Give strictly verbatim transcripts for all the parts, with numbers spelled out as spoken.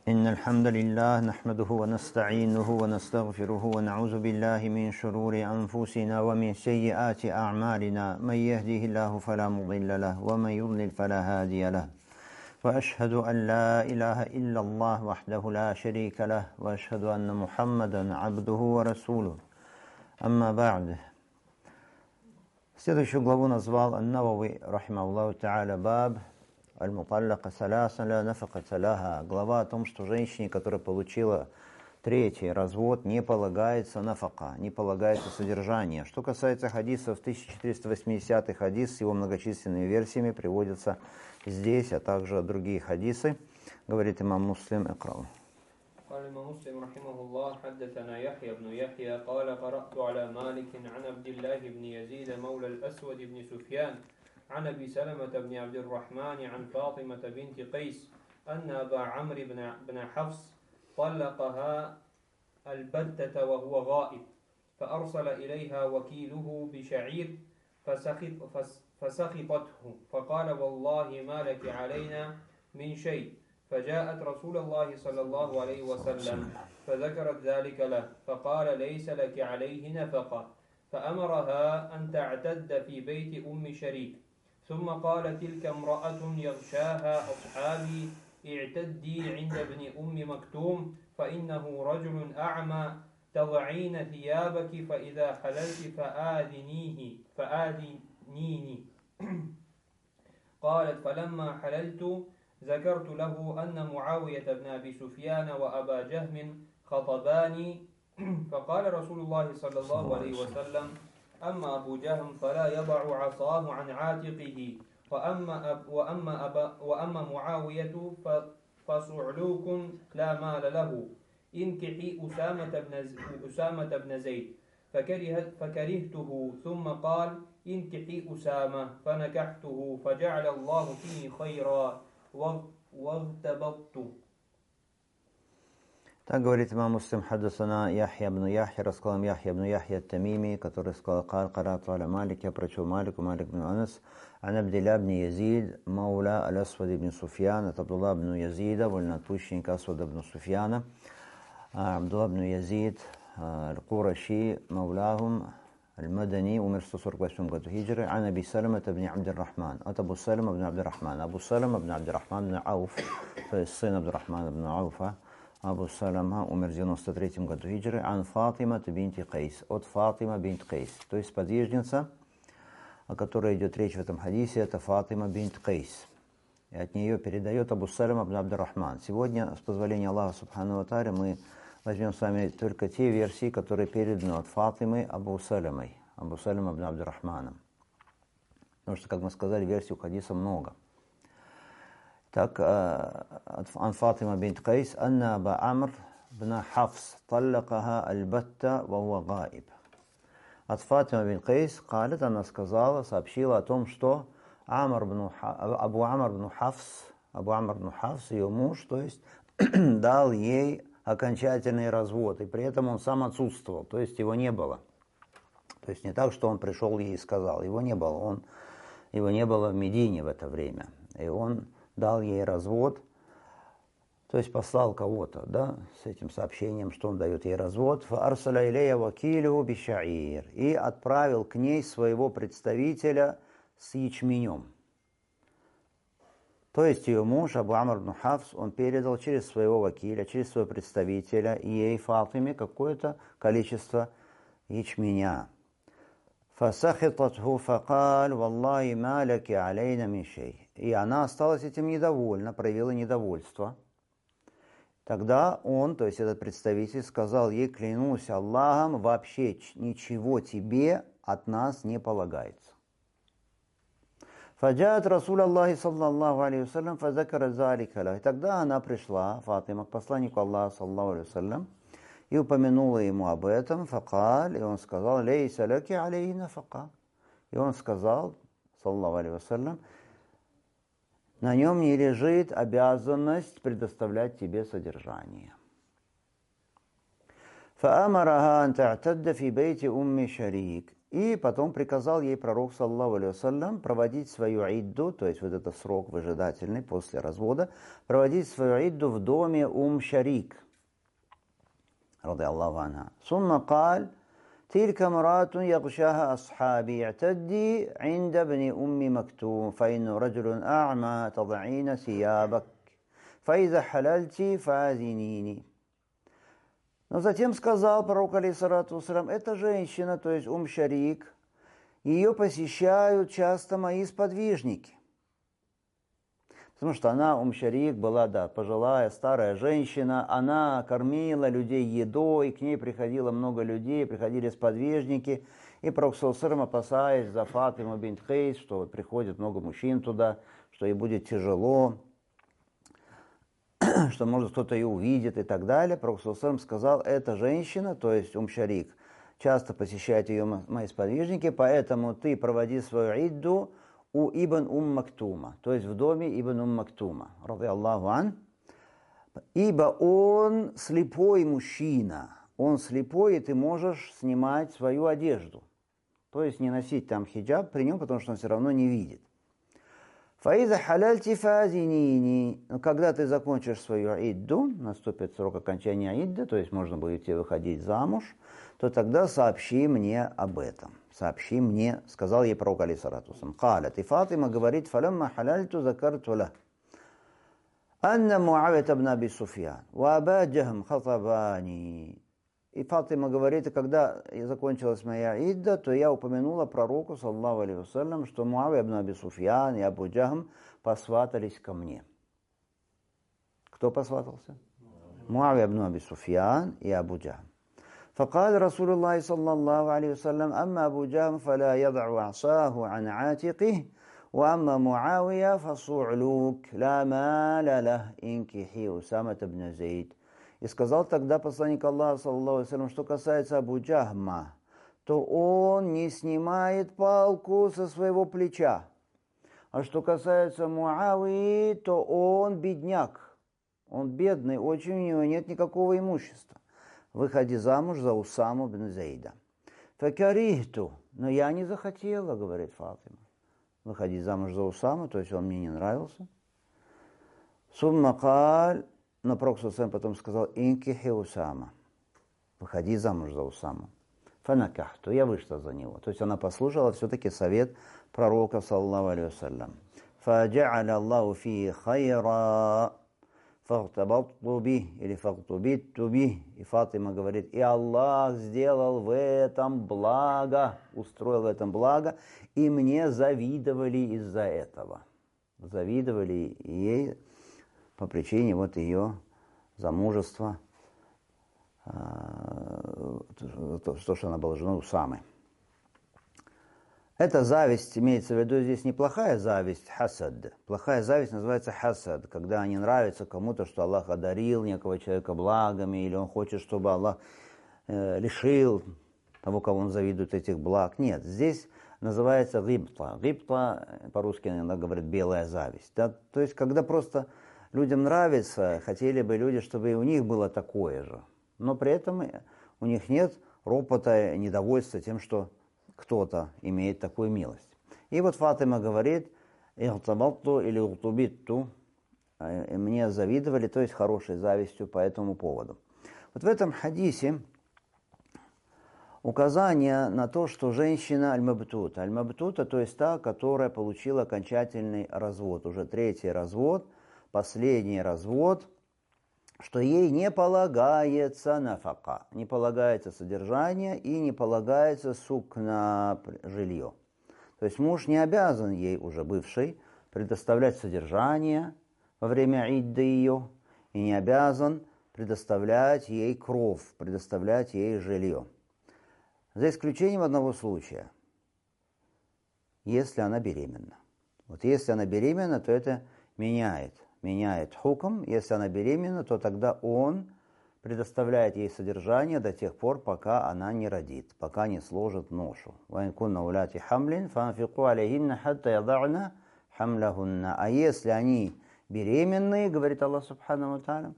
إن الحمد لله نحمده ونستعينه ونستغفره ونعوذ بالله من شرور أنفسنا ومن سيئات أعمالنا من يهده الله فلا مضل له ومن يضلل فلا هادي له وأشهد أن لا إله إلا الله وحده لا شريك له وأشهد أن محمدا عبده ورسوله أما بعد. Следующую главу назвал Ан-Навави рахимахуллаху та'аля баб аль-муталлака салясан ля нафаката лаха. Глава о том, что женщине, которая получила третий развод, не полагается нафака, не полагается содержание. Что касается хадисов, тысяча четыреста восьмидесятый хадис с его многочисленными версиями приводится здесь, а также другие хадисы. Говорит имам Муслим, икрау. قال الإمام مسلم رحمه الله حدثنا يحيى بن يحيى قال قرأت على مالك عن عبد الله بن يزيد مولى الأسود بن سفيان عن أبي سلمة بن عبد الرحمن عن فاطمة بنت قيس أن أبا عمرو بن حفص طلقها البتة وهو غائب فأرسل إليها وكيله بشعير فسخط فسخطته فقال والله ما لك علينا من شيء فجاءت رسول الله صلى الله عليه وسلم فذكرت ذلك له فقال ليس لك عليه نفقة فأمرها أن تعتد في بيت أم شريك ثم قال تلك امرأة يغشاها أصحابي اعتدي عند ابن أم مكتوم فإنه رجل أعمى تضعين ثيابك فإذا حللت فآذنيه فآذنيني قالت فلما حللت ذكرت له أن معاوية بن أبي سفيان وأبا جهم خطباني فقال رسول الله صلى الله عليه وسلم أما أبو جهم فلا يضع عصاه عن عاتقه وأما, أب وأما, أبا وأما معاوية فصعلوك لا مال له انكحي أسامة بن, أسامة بن زيد فكره فكرهته ثم قال انكحي أسامة فنكحته فجعل الله فيه خيرا واغتبطت. Так говорит имам Муслим, хаддасана Яхья ибн Яхья, рассказал им Яхья ибн Яхья ат-Тамими, который сказал, «Кар карату аля Малик», я прочел Малику, Малик ибн Анас, ан Абдилля ибн Язид, мауля аль-Асвад ибн Суфьян, от Абдулла ибн Язида, вольнотпущенник Асвад ибн Суфьяна, Абдулла ибн Язид, аль-Кураши, мауляхум, المدني умер в сто сорок восьмом году хиджры, عن أبي سلمة بن عبد الرحمن, от Абу Салама бн Абдуррахман. Абу Салама бн Абдуррахман бн Ауф, то есть сын Абдуррахмана бн Ауфа. Абу Салама умер в девяносто третьем году хиджры, عن فاطمة بنت قيس, от Фатима бинт Кайс. То есть подвижница, о которой идет речь в этом хадисе, это Фатима бинт Кайс. И от нее передает Абу Салама бн Абдуррахман. Сегодня, с позволения Аллаха Субхану ва Тааля, мы возьмем с вами только те версии, которые переданы от Фатимы Абу Саламой, Абу Салама ибн Абдуррахманом. Потому что, как мы сказали, версий у хадиса много. Так, ан Фатима бинт Кайс, анна Аба Амр бн Хафс, таллакаха аль-батта ва хуа гаиб. От Фатима бинт Кайс, калит, она сказала, сообщила о том, что Амр бн, Абу Амр бн Хафс, Абу Амр бн Хафс, ее муж, то есть, дал ей окончательный развод, и при этом он сам отсутствовал, то есть его не было. То есть не так, что он пришел ей и сказал, его не было, он, его не было в Медине в это время, и он дал ей развод, то есть послал кого-то, да, с этим сообщением, что он дает ей развод, фарсаля илейя вакилю бишаир, и отправил к ней своего представителя с ячменем. То есть ее муж, Абу Амр бн Хафс, он передал через своего вакиля, через своего представителя ей, Фатиме, какое-то количество ячменя. فَسَخِطَتْهُ فَقَالْ وَاللَّهِ مَا لَكِ عَلَيْنَا مِنْ شَيْءٍ. И она осталась этим недовольна, проявила недовольство. Тогда он, то есть этот представитель, сказал ей, клянусь Аллахом, вообще ничего тебе от нас не полагается. فَجَاءَتْ رَسُولَ اللَّهِ صَلَّى اللَّهُ عَلَيْهِ وسلم فَذَكَرَ ذَلِكَ لَهُ. И тогда она пришла, Фатима, к посланнику Аллаха, саллаллаху алейхи вассалям, и упомянула ему об этом, факаль, и он сказал, лейса лаки алейхи нафака. И он сказал, саллаллаху алейхи вассалям, на нем не лежит обязанность предоставлять тебе содержание. فَأَمَرَهَا أَنْ تَعْتَدَّ فِي بَيْتِ أُمِّ شَرِيكٍ. И потом приказал ей пророк, саллаллаху алейхи вассалям, проводить свою идду, то есть вот этот срок выжидательный после развода, проводить свою идду в доме Ум Шарик, ради Аллаху анха. Сумма каль, تلك امرأة يغشاها أصحابي اعتدي عند ابن أم مكتوم فإنه رجل أعمى تضعين ثيابك فإذا حللت فآذنيني. Но затем сказал пророк, алейхиссалату вассалям, эта женщина, то есть Ум Шарик, ее посещают часто мои сподвижники. Потому что она, Ум Шарик, была, да, пожилая, старая женщина, она кормила людей едой, к ней приходило много людей, приходили сподвижники, и пророк, саллаллаху, опасаясь за Фатиму бинт Кайс, что вот приходит много мужчин туда, что ей будет тяжело, что, может, кто-то ее увидит и так далее. Пророк саллаллаху сказал, эта женщина, то есть Ум Шарик, часто посещают ее мои сподвижники, поэтому ты проводи свою идду у Ибн Ум Мактума, то есть в доме Ибн Ум Мактума, ради Аллаху ан, ибо он слепой мужчина, он слепой, и ты можешь снимать свою одежду, то есть не носить там хиджаб при нем, потому что он все равно не видит. Фаиза халяльти фазинини. Когда ты закончишь свою идду, наступит срок окончания идды, то есть можно будет тебе выходить замуж, то тогда сообщи мне об этом. Сообщи мне, сказал ей пророк, алейхиссалату вассалям. Калят, и Фатима говорит, фалямма халяльту закарту ла. Анна Муавия ибн Аби Суфьян, ва Аба Джахм хатабани. И Фатима говорит, и когда закончилась моя идда, то я упомянула пророку, саллаллаху алейхи вассалям, что Муавия ибн Аби Суфьян и Абу Джахм посватались ко мне. Кто посватался? Муавия ибн Аби Суфьян и Абу Джахм. فقال رسول الله صلى الله عليه وسلم أما أبو جهم فلا يضع عصاه عن عاتقه وأما معاوية فصعلوك لا مال له انكحي أسامة بن زيد. И сказал тогда посланник Аллаха, саллаллаху алейхи ва саллям, что касается Абу Джахма, то он не снимает палку со своего плеча. А что касается Муавии, то он бедняк. Он бедный, очень у него нет никакого имущества. Выходи замуж за Усаму бн Зейда. Факарихту, но я не захотела, говорит Фатима. Выходи замуж за Усаму, то есть он мне не нравился. Сумма каль, но пророк потом сказал, инкихи Усама. Выходи замуж за Усаму. Фанакахту, я вышла за него. То есть она послушала все-таки совет пророка, саллаллаху алейхи вассалям. Фаджа'аля Аллаху фи хайра. Фахтабатту бих или фахтубитту бих. И Фатима говорит, и Аллах сделал в этом благо, устроил в этом благо, и мне завидовали из-за этого. Завидовали ей по причине вот ее замужества, то, что она была женой Усамы. Эта зависть, имеется в виду здесь неплохая зависть, хасад. Плохая зависть называется хасад, когда не нравится кому-то, что Аллах одарил некого человека благами, или он хочет, чтобы Аллах э, лишил того, кого он завидует, этих благ. Нет, здесь называется гибта. Гибта, по-русски иногда говорят, белая зависть. Да? То есть, когда просто людям нравится, хотели бы люди, чтобы и у них было такое же. Но при этом у них нет ропота, недовольства тем, что кто-то имеет такую милость. И вот Фатима говорит, «Ихтабатту или ухтубитту», мне завидовали, то есть хорошей завистью по этому поводу. Вот в этом хадисе указание на то, что женщина аль-мабтута. Аль-мабтута, то есть та, которая получила окончательный развод, уже третий развод, последний развод, что ей не полагается нафака, не полагается содержание и не полагается сукна, жилье. То есть муж не обязан ей, уже бывшей, предоставлять содержание во время идды ее, и не обязан предоставлять ей кров, предоставлять ей жилье. За исключением одного случая, если она беременна. Вот если она беременна, то это меняет. меняет хукм, если она беременна, то тогда он предоставляет ей содержание до тех пор, пока она не родит, пока не сложит ношу. А если они беременные, говорит Аллах субхану ва тааля,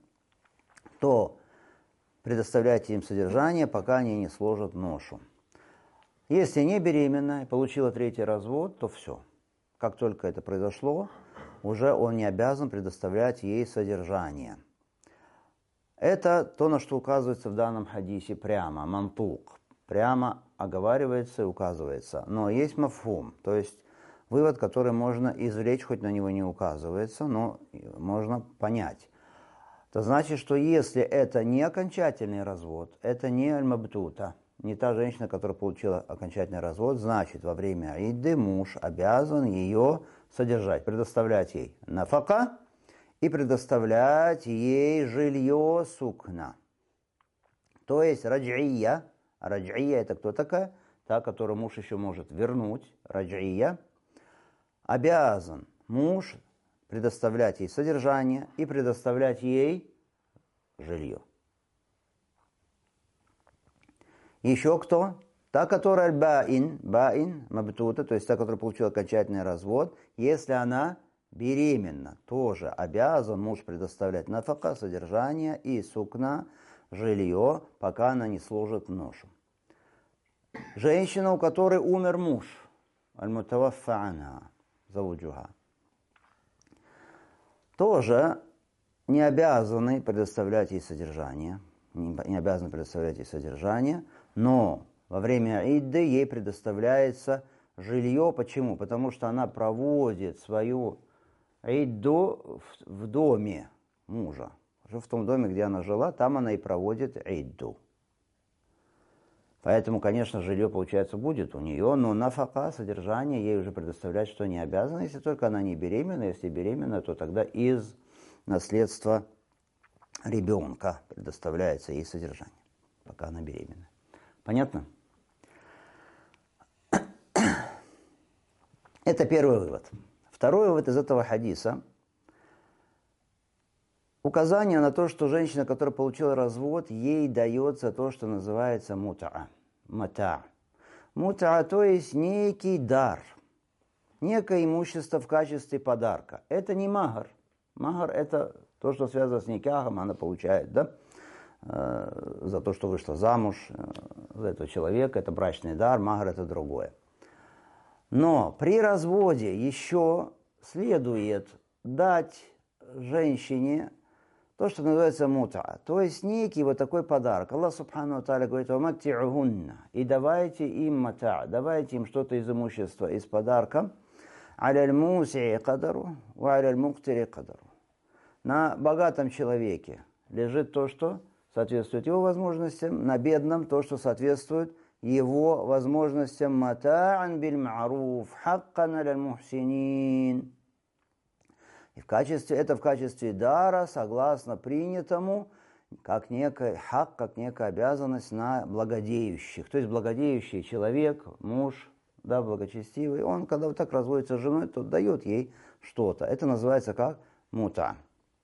то предоставляйте им содержание, пока они не сложат ношу. Если не беременна и получила третий развод, то все. Как только это произошло, уже он не обязан предоставлять ей содержание. Это то, на что указывается в данном хадисе прямо, мантук. Прямо оговаривается и указывается. Но есть мафхум, то есть вывод, который можно извлечь, хоть на него не указывается, но можно понять. Это значит, что если это не окончательный развод, это не аль-мабтута, не та женщина, которая получила окончательный развод, значит, во время идды муж обязан ее содержать, предоставлять ей нафака и предоставлять ей жилье сукна. То есть радж'ия. Радж'ия это кто такая? Та, которую муж еще может вернуть. Радж'ия. Обязан муж предоставлять ей содержание и предоставлять ей жилье. Еще кто? Та, которая баин, баин, мабтута, то есть та, которая получила окончательный развод, если она беременна, тоже обязан муж предоставлять нафака, содержание и сукна, жилье, пока она не сложит ношу. Женщина, у которой умер муж, аль-мутаваффа анха, завуджуха, тоже не обязаны предоставлять ей содержание, не обязаны предоставлять ей содержание, но во время идды ей предоставляется жилье. Почему? Потому что она проводит свою идду в, в доме мужа. В том доме, где она жила, там она и проводит идду. Поэтому, конечно, жилье, получается, будет у нее, но нафака, содержание, ей уже предоставлять, что не обязана, если только она не беременна. Если беременна, то тогда из наследства ребенка предоставляется ей содержание, пока она беременна. Понятно? Это первый вывод. Второй вывод из этого хадиса. Указание на то, что женщина, которая получила развод, ей дается то, что называется мут'a. Мата. Мут'a, то есть некий дар, некое имущество в качестве подарка. Это не махар. Махар – это то, что связано с никахом, она получает, да? Э, за то, что вышла замуж э, за этого человека. Это брачный дар, махар – это другое. Но при разводе еще следует дать женщине то, что называется мут'a, то есть некий вот такой подарок. Аллах Субхану ва Тааля говорит: «Ваматти'ухунна», и давайте им мата', давайте им что-то из имущества, из подарка. «Аля аль-муси'и кадару, ва аля аль-муктири кадару». На богатом человеке лежит то, что соответствует его возможностям, на бедном то, что соответствует его возможностям. «Мата'ан биль ма'руф, хаккан аля аль-мухсинин». И в качестве, это в качестве дара, согласно принятому, как некая хак, как некая обязанность на благодеющих. То есть благодеющий человек, муж, да, благочестивый, он, когда вот так разводится с женой, то дает ей что-то. Это называется как мута.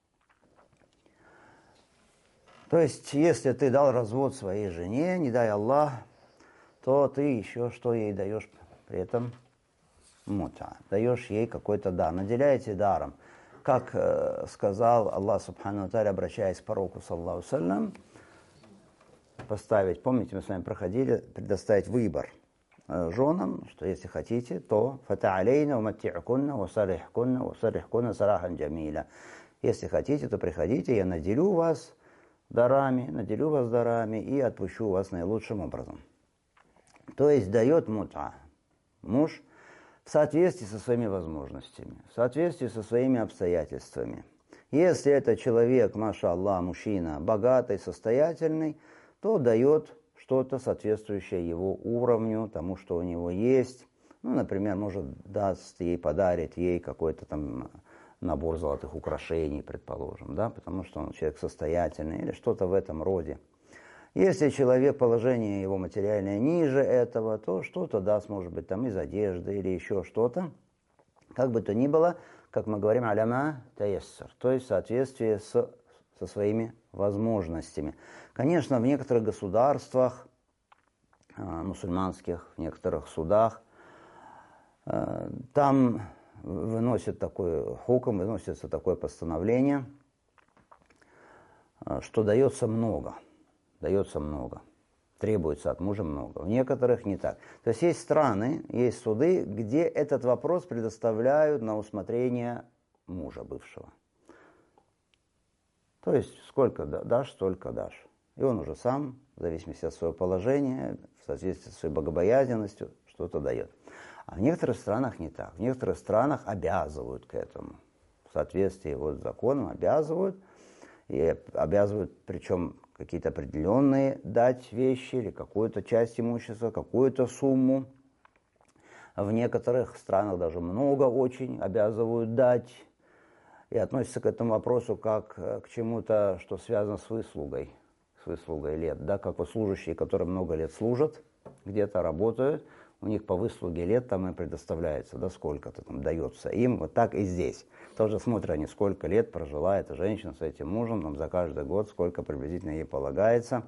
То есть, если ты дал развод своей жене, не дай Аллах, то ты еще что ей даешь при этом? Мута. Даешь ей какой-то дар, наделяете даром. Как э, сказал Аллах Субхану ва Тааля, обращаясь к пророку, саллаллаху саллям, поставить, помните, мы с вами проходили, предоставить выбор э, женам, что если хотите, то фата'алейна уматти'кунна васарихкунна васарихкунна сарахан джамиля. Если хотите, то приходите, я наделю вас дарами, наделю вас дарами и отпущу вас наилучшим образом. То есть дает мут'a муж в соответствии со своими возможностями, в соответствии со своими обстоятельствами. Если это человек, маша Аллах, мужчина, богатый, состоятельный, то дает что-то, соответствующее его уровню, тому, что у него есть. Ну, например, может, даст ей, подарит ей какой-то там набор золотых украшений, предположим, да, потому что он человек состоятельный или что-то в этом роде. Если человек, положение его материальное ниже этого, то что-то даст, может быть, там из одежды или еще что-то. Как бы то ни было, как мы говорим, аляма таяссар, то есть в соответствии с, со своими возможностями. Конечно, в некоторых государствах, э, мусульманских, в некоторых судах, э, там выносят такой хукм, выносится такое постановление, э, что дается много. Дается много. требуется от мужа много, в некоторых не так. То есть есть страны, есть суды, где этот вопрос предоставляют на усмотрение мужа бывшего. То есть сколько дашь, столько дашь. И он уже сам, в зависимости от своего положения, в соответствии с своей богобоязненностью, что-то дает. А в некоторых странах не так. В некоторых странах обязывают к этому. В соответствии вот с законом обязывают. И обязывают, причем какие-то определенные дать вещи или какую-то часть имущества, какую-то сумму. В некоторых странах даже много очень обязывают дать. И относятся к этому вопросу как к чему-то, что связано с выслугой. С выслугой лет. Да? Как вот служащие, которые много лет служат, где-то работают, у них по выслуге лет там им предоставляется, да, сколько-то там дается им, вот так и здесь. Тоже смотрят они, сколько лет прожила эта женщина с этим мужем, там за каждый год, сколько приблизительно ей полагается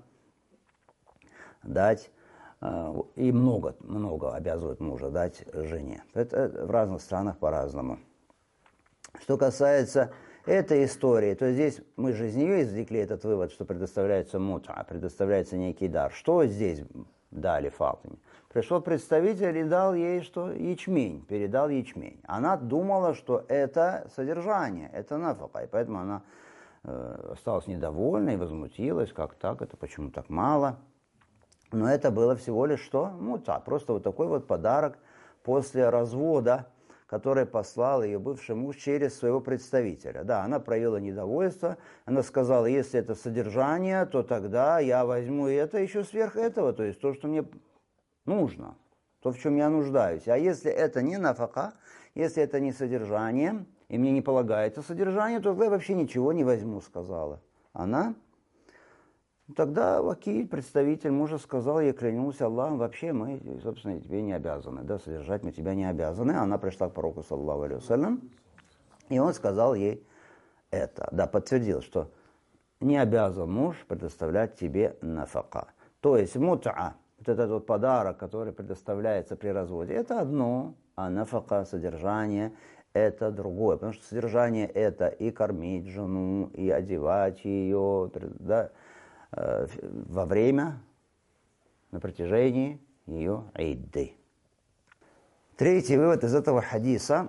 дать, и много, много обязывают мужа дать жене. Это в разных странах по-разному. Что касается этой истории, то здесь мы же из нее извлекли этот вывод, что предоставляется мут'a, предоставляется некий дар. Что здесь дали Фатиме? Пришел представитель и дал ей что? Ячмень, передал ячмень. Она думала, что это содержание, это нафака, и поэтому она э, осталась недовольна и возмутилась, как так, это почему так мало. Но это было всего лишь что? Мут'a, просто вот такой вот подарок после развода, который послал ее бывший муж через своего представителя. Да, она проявила недовольство, она сказала, если это содержание, то тогда я возьму это еще сверх этого, то есть то, что мне нужно, то, в чем я нуждаюсь. А если это не нафака, если это не содержание, и мне не полагается содержание, то я вообще ничего не возьму, сказала она. Тогда вакиль, представитель мужа, сказал, я клянусь Аллахом, вообще мы, собственно, тебе не обязаны, да, содержать мы тебя не обязаны. Она пришла к пророку, саллаллаху алейхи вассалям, и он сказал ей это, да, подтвердил, что не обязан муж предоставлять тебе нафака. То есть мут'a, вот этот вот подарок, который предоставляется при разводе, это одно, а нафака, содержание, это другое. Потому что содержание это и кормить жену, и одевать ее, да, во время, на протяжении ее идды. Третий вывод из этого хадиса.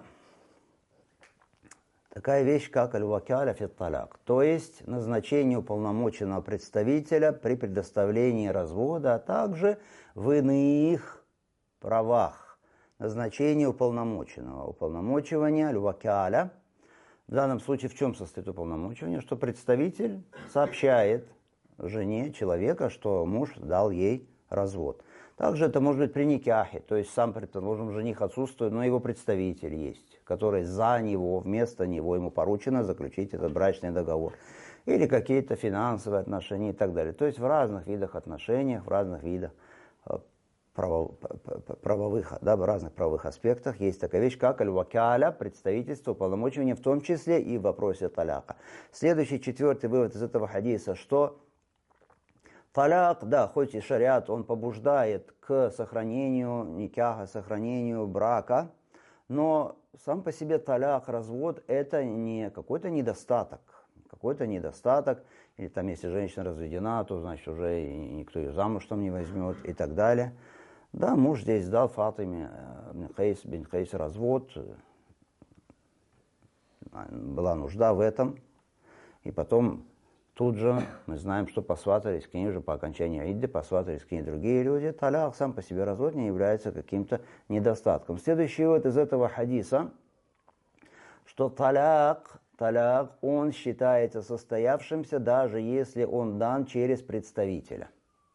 Такая вещь, как аль-вакаля фи талак, то есть назначение уполномоченного представителя при предоставлении развода, а также в иных правах. Назначение уполномоченного. Уполномочивание аль-вакаля. В данном случае в чем состоит уполномочивание? Что представитель сообщает жене человека, что муж дал ей развод. Также это может быть при никахе, то есть сам, предположим, жених отсутствует, но его представитель есть, который за него, вместо него ему поручено заключить этот брачный договор. Или какие-то финансовые отношения и так далее. То есть в разных видах отношений, в разных видах правовых, да, в разных правовых аспектах есть такая вещь, как аль-вакаля, представительство, уполномочивание, в том числе и в вопросе таляка. Следующий, четвертый вывод из этого хадиса, что таляк, да, хоть и шариат, он побуждает к сохранению никаха, сохранению брака, но сам по себе таляк, развод, это не какой-то недостаток. Какой-то недостаток, или там, если женщина разведена, то, значит, уже никто ее замуж там не возьмет и так далее. Да, муж здесь дал Фатиме бин Кайс, бин Кайс развод, была нужда в этом, и потом тут же мы знаем, что посватались к ней уже по окончании идды, посватались к ней другие люди. Таляк сам по себе развод не является каким-то недостатком. Следующий вот из этого хадиса, что таляк, таляк, он считается состоявшимся, даже если он дан через представителя.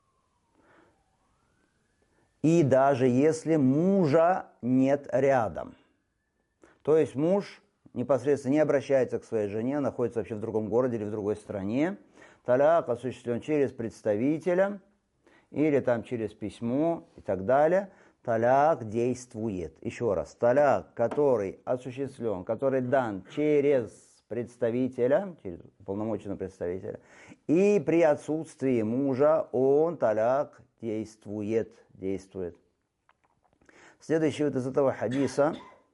И даже если мужа нет рядом. То есть муж непосредственно не обращается к своей жене, находится вообще в другом городе или в другой стране. Таляк осуществлен через представителя или там через письмо и так далее. Таляк действует. Еще раз, таляк, который осуществлен, который дан через представителя, через уполномоченного представителя, и при отсутствии мужа он, таляк, действует, действует. Следующий вот из этого хадиса.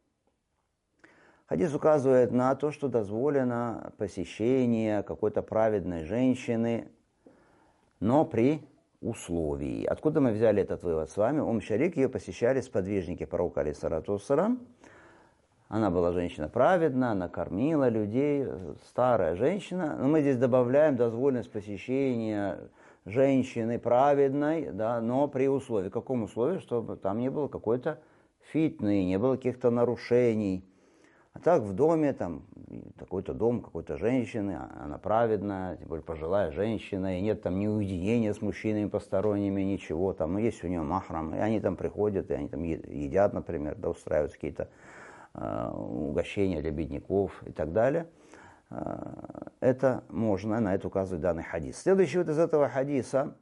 Хадис указывает на то, что дозволено посещение какой-то праведной женщины, но при условий. Откуда мы взяли этот вывод с вами? Ум Шарик, ее посещали сподвижники пророка алейхиссалату вассалам. Она была женщина праведна, она кормила людей, старая женщина. Но мы здесь добавляем дозволенность посещения женщины праведной, да, но при условии. Каком условии? Чтобы там не было какой-то фитны, не было каких-то нарушений. А так в доме, там, какой-то дом, какой-то женщины, она праведная, тем более пожилая женщина, и нет там ни уединения с мужчинами посторонними, ничего, там, ну, есть у нее махрам, и они там приходят, и они там едят, например, да, устраивают какие-то э, угощения для бедняков и так далее. Э, это можно, на это указывает данный хадис. Следующий вот из этого хадиса: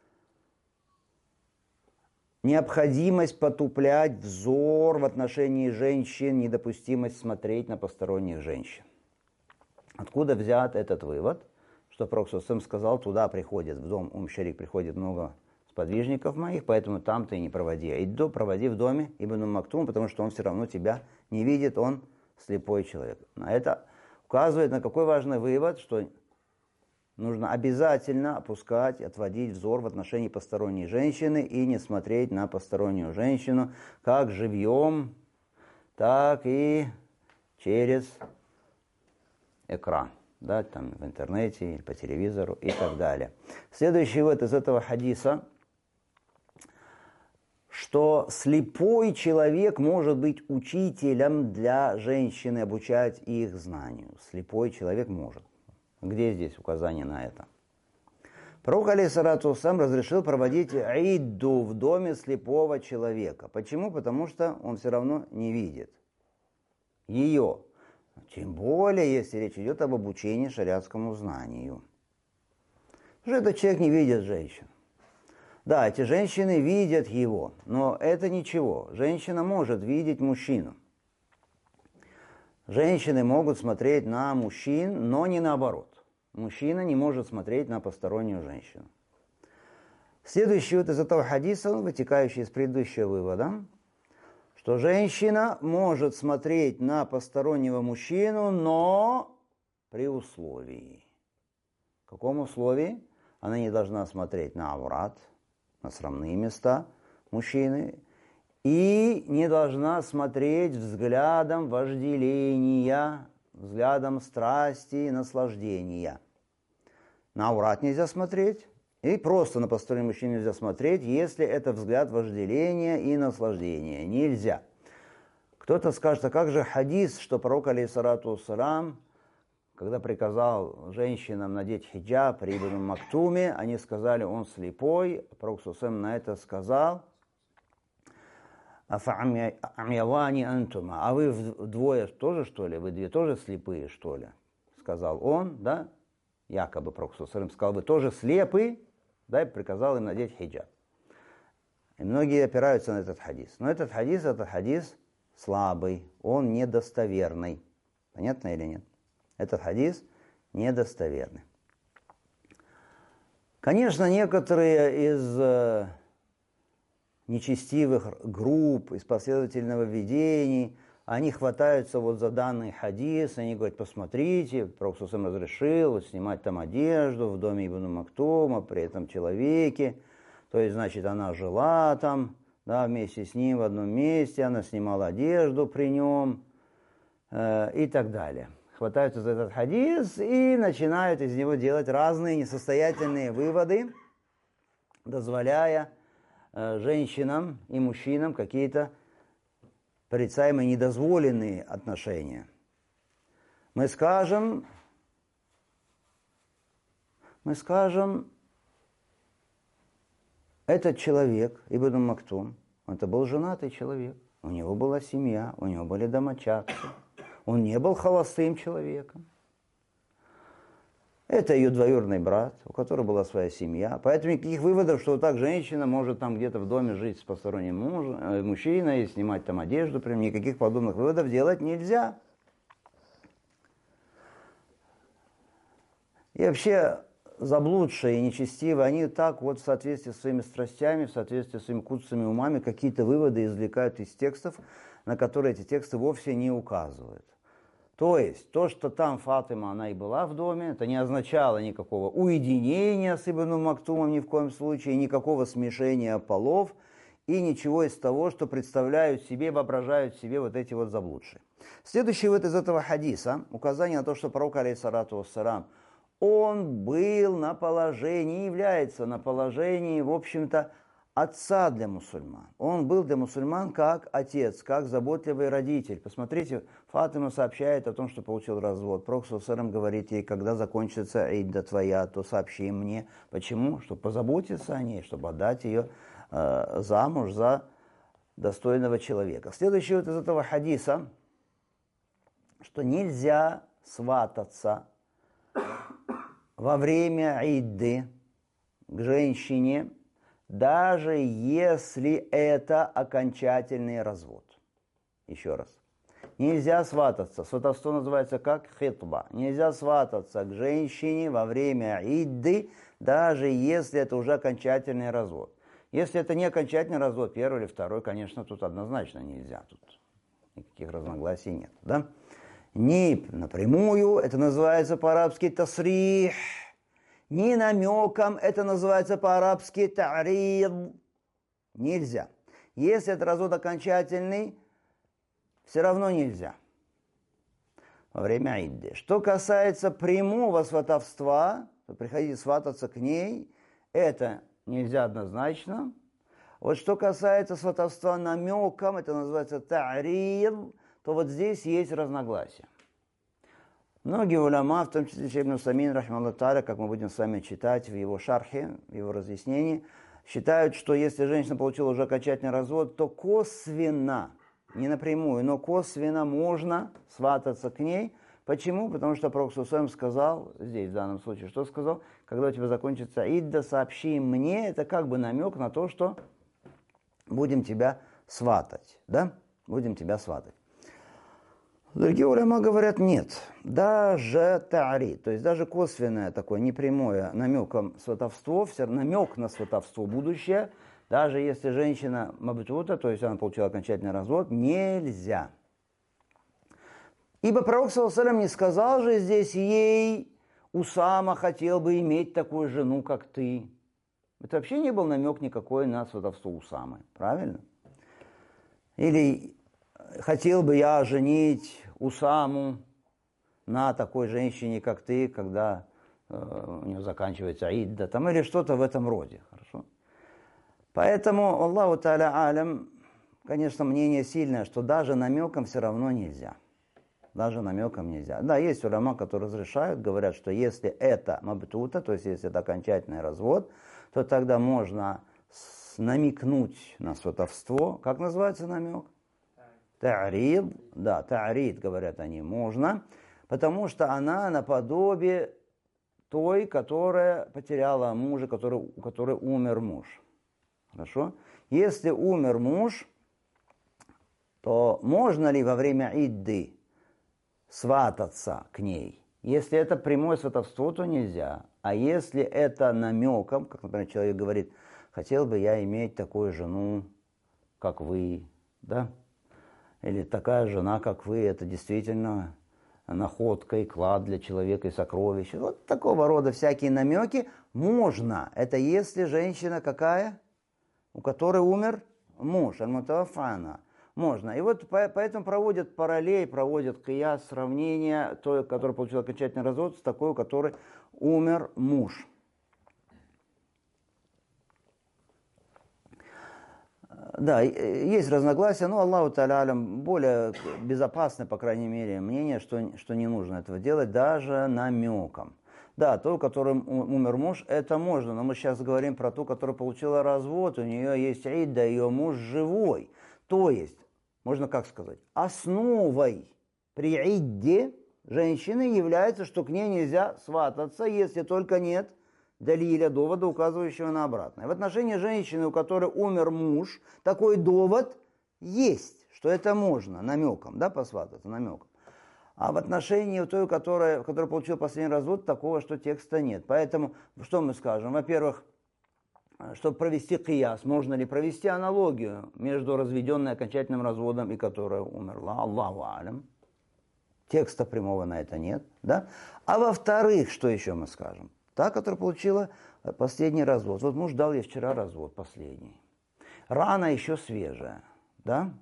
необходимость потуплять взор в отношении женщин, недопустимость смотреть на посторонних женщин. Откуда взят этот вывод? Что Пророк сказал, туда приходит, в дом Ум Шарик приходит много сподвижников моих, поэтому там ты не проводи. А иди, проводи в доме Ибн Мактум, потому что он все равно тебя не видит, он слепой человек. На это указывает на какой важный вывод, что нужно обязательно опускать, отводить взор в отношении посторонней женщины и не смотреть на постороннюю женщину как живьем, так и через экран, да, там в интернете или по телевизору и так далее. Следующий вывод из этого хадиса, что слепой человек может быть учителем для женщины, обучать их знанию. Слепой человек может. Где здесь указание на это? Пророк алейхиссалату вассалам разрешил проводить идду в доме слепого человека. Почему? Потому что он все равно не видит ее. Тем более, если речь идет об обучении шариатскому знанию. Потому что этот человек не видит женщин. Да, эти женщины видят его, но это ничего. Женщина может видеть мужчину. Женщины могут смотреть на мужчин, но не наоборот. Мужчина не может смотреть на постороннюю женщину. Следующий вот из этого хадиса, вытекающий из предыдущего вывода, что женщина может смотреть на постороннего мужчину, но при условии. В каком условии? Она не должна смотреть на аврат, на срамные места мужчины, и не должна смотреть взглядом вожделения, взглядом страсти и наслаждения. На аврат нельзя смотреть, и просто на постороннего мужчину нельзя смотреть, если это взгляд вожделения и наслаждения. Нельзя. Кто-то скажет, а как же хадис, что пророк алейхиссалату вассалам, когда приказал женщинам надеть хиджаб при Ибн Мактуме, они сказали, он слепой. Пророк на это сказал, «Амьявани антума». А вы вдвое тоже, что ли? Вы две тоже слепые, что ли? Сказал он, да? Якобы Пророк сказал, вы тоже слепы? Да, и приказал им надеть хиджаб. И многие опираются на этот хадис. Но этот хадис, это хадис слабый, он недостоверный. Понятно или нет? Этот хадис недостоверный. Конечно, некоторые из э, нечестивых групп, из последовательного ведения, они хватаются вот за данный хадис, они говорят, посмотрите, Пророк сам разрешил вот, снимать там одежду в доме Ибн Мактума, при этом человеке, то есть, значит, она жила там, да, вместе с ним в одном месте, она снимала одежду при нем э, и так далее. Хватаются за этот хадис и начинают из него делать разные несостоятельные выводы, дозволяя э, женщинам и мужчинам какие-то порицаемые недозволенные отношения. Мы скажем, мы скажем, этот человек, Ибн Мактум, это был женатый человек, у него была семья, у него были домочадцы. Он не был холостым человеком. Это ее двоюродный брат, у которого была своя семья. Поэтому никаких выводов, что вот так женщина может там где-то в доме жить с посторонним мужем, э, мужчиной, снимать там одежду, прям никаких подобных выводов делать нельзя. И вообще заблудшие и нечестивые, они так вот в соответствии с своими страстями, в соответствии с своими куцами умами какие-то выводы извлекают из текстов, на которые эти тексты вовсе не указывают. То есть, то, что там Фатима, она и была в доме, это не означало никакого уединения с Ибн Мактумом ни в коем случае, никакого смешения полов и ничего из того, что представляют себе, воображают себе вот эти вот заблудшие. Следующий вот из этого хадиса, указание на то, что пророк, алейхиссалату вассалам, он был на положении, является на положении, в общем-то, отца для мусульман. Он был для мусульман как отец, как заботливый родитель. Посмотрите, Фатима сообщает о том, что получил развод. Пророк саллаллаху алейхи ва саллям говорит ей, когда закончится идда твоя, то сообщи мне. Почему? Чтобы позаботиться о ней, чтобы отдать ее э, замуж за достойного человека. Следующий вот из этого хадиса, что нельзя свататься во время идды к женщине, даже если это окончательный развод. Еще раз. Нельзя свататься. Сватовство называется как хитба. Нельзя свататься к женщине во время идды, даже если это уже окончательный развод. Если это не окончательный развод, первый или второй, конечно, тут однозначно нельзя. Тут никаких разногласий нет. Да? Не напрямую, это называется по-арабски тасрих. Не намеком, это называется по-арабски та'рид. Нельзя. Если это развод окончательный, все равно нельзя. Во время идды. Что касается прямого сватовства, то приходите свататься к ней, это нельзя однозначно. Вот что касается сватовства намеком, это называется та'рид, то вот здесь есть разногласия. Многие уляма, в том числе Ибн Усаймин, рахимахуллах тааля, как мы будем с вами читать в его шархе, в его разъяснении, считают, что если женщина получила уже окончательный развод, то косвенно, не напрямую, но косвенно можно свататься к ней. Почему? Потому что пророк саллаллаху алейхи ва саллям сказал, здесь в данном случае, что сказал? Когда у тебя закончится идда, сообщи мне, это как бы намек на то, что будем тебя сватать, да? Будем тебя сватать. Другие уляма говорят, нет, даже та'ри, то есть даже косвенное такое, непрямое намеком сватовство, все намек на сватовство будущее, даже если женщина мабтута, то есть она получила окончательный развод, нельзя. Ибо пророк саллаллаху алейхи ва саллям не сказал же здесь ей, Усама хотел бы иметь такую жену, как ты. Это вообще не был намек никакой на сватовство Усамы, правильно? Или хотел бы я женить Усаму на такой женщине, как ты, когда э, у нее заканчивается идда, там, или что-то в этом роде, хорошо? Поэтому, Аллаху та'аля алям, конечно, мнение сильное, что даже намеком все равно нельзя. Даже намеком нельзя. Да, есть уляма, которые разрешают, говорят, что если это мабтута, то есть если это окончательный развод, то тогда можно намекнуть на сватовство. Как называется намек? Та'рид, да, та'рид, говорят они, можно, потому что она наподобие той, которая потеряла мужа, который, у которой умер муж. Хорошо? Если умер муж, то можно ли во время идды свататься к ней? Если это прямое сватовство, то нельзя. А если это намеком, как, например, человек говорит, хотел бы я иметь такую жену, как вы, да? Или такая жена, как вы, это действительно находка и клад для человека и сокровище. Вот такого рода всякие намеки можно. Это если женщина какая? У которой умер муж, аль-мутаваффана. Можно. И вот поэтому проводят параллель, проводят кияс, сравнение той, которая получила окончательный развод, с такой, у которой умер муж. Да, есть разногласия, но Аллаху та'аля алям более безопасное, по крайней мере, мнение, что, что не нужно этого делать даже намеком. Да, той, у которой умер муж, это можно, но мы сейчас говорим про ту, которая получила развод, у нее есть идда, ее муж живой. То есть, можно как сказать, основой при идде женщины является, что к ней нельзя свататься, если только нет далиля, довода, указывающего на обратное. В отношении женщины, у которой умер муж, такой довод есть, что это можно намеком, да, посвататься, намеком. А в отношении той, которая, которая получила последний развод, такого, что текста нет. Поэтому, что мы скажем? Во-первых, чтобы провести кияс, можно ли провести аналогию между разведенной окончательным разводом и которая умерла? Аллаху алям. текста прямого на это нет. Да? А во-вторых, что еще мы скажем? Та, которая получила последний развод. Вот муж дал ей вчера развод последний. Рана еще свежая. Да?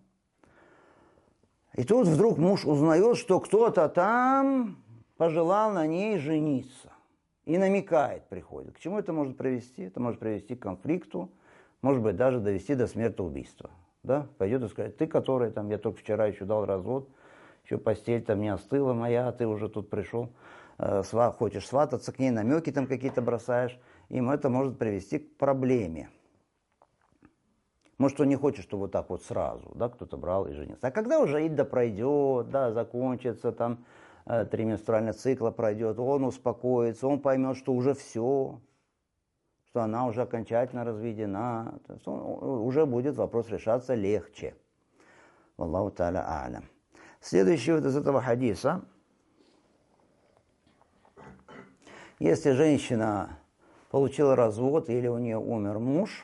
И тут вдруг муж узнает, что кто-то там пожелал на ней жениться. И намекает, приходит. К чему это может привести? Это может привести к конфликту, может быть, даже довести до смертоубийства. Да? Пойдет и скажет, ты, который там, я только вчера еще дал развод, еще постель там не остыла моя, а ты уже тут пришел, э, сва, хочешь свататься к ней, намеки там какие-то бросаешь. Им это может привести к проблеме. Может, он не хочет, что вот так вот сразу, да, кто-то брал и женился. А когда уже идда пройдет, да, закончится там, три менструальных цикла пройдет, он успокоится, он поймет, что уже все, что она уже окончательно разведена, то есть он, уже будет вопрос решаться легче. Аллаху та'аля а'лям. Следующий вот из этого хадиса. Если женщина получила развод или у нее умер муж,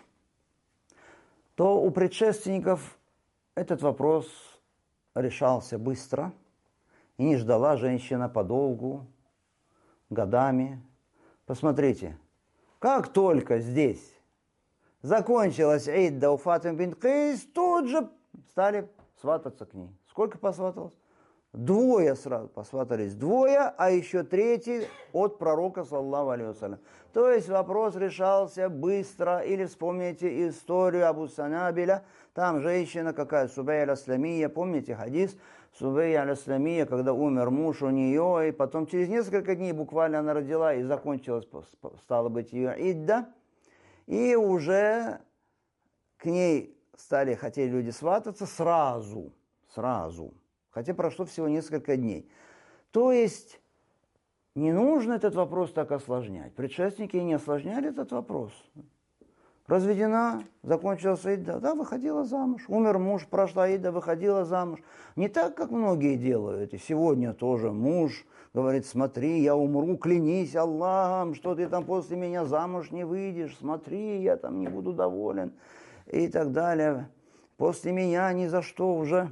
то у предшественников этот вопрос решался быстро. И не ждала женщина подолгу, годами. Посмотрите, как только здесь закончилась идда у Фатимы бинт Кайс, тут же стали свататься к ней. Сколько посваталось? Двое сразу посватались. Двое, а еще третий от пророка, саллаллаху алейхи вассалям. То есть вопрос решался быстро. Или вспомните историю Абу Санабиля. Там женщина какая, Субайя аль-Асламия, помните хадис? Субайя аль-Асламия, когда умер муж у нее, и потом через несколько дней буквально она родила, и закончилась, стало быть, ее идда. И уже к ней стали, хотели люди свататься сразу, сразу. Хотя прошло всего несколько дней. То есть не нужно этот вопрос так осложнять. Предшественники не осложняли этот вопрос. Разведена, закончилась идда, да, выходила замуж. Умер муж, прошла идда, выходила замуж. Не так, как многие делают. И сегодня тоже муж говорит, смотри, я умру, клянись Аллахом, что ты там после меня замуж не выйдешь. Смотри, я там не буду доволен. И так далее. После меня ни за что уже...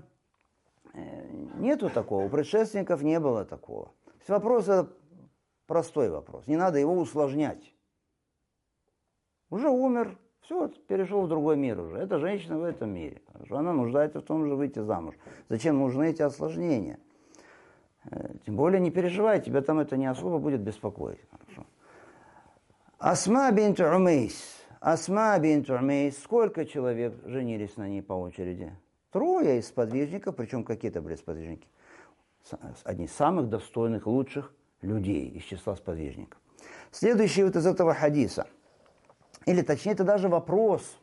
Нету такого, у предшественников не было такого. Вопрос это простой вопрос, не надо его усложнять. Уже умер, все, перешел в другой мир уже. Эта женщина в этом мире. Она нуждается в том же выйти замуж. Зачем нужны эти осложнения? Тем более не переживай, тебя там это не особо будет беспокоить. Хорошо. Асма бинт Умейс. Асма бинт Умейс. Сколько человек женились на ней по очереди? Трое из сподвижников, причем какие-то были сподвижники, одни из самых достойных, лучших людей из числа сподвижников. Следующий вот из этого хадиса, или точнее это даже вопрос,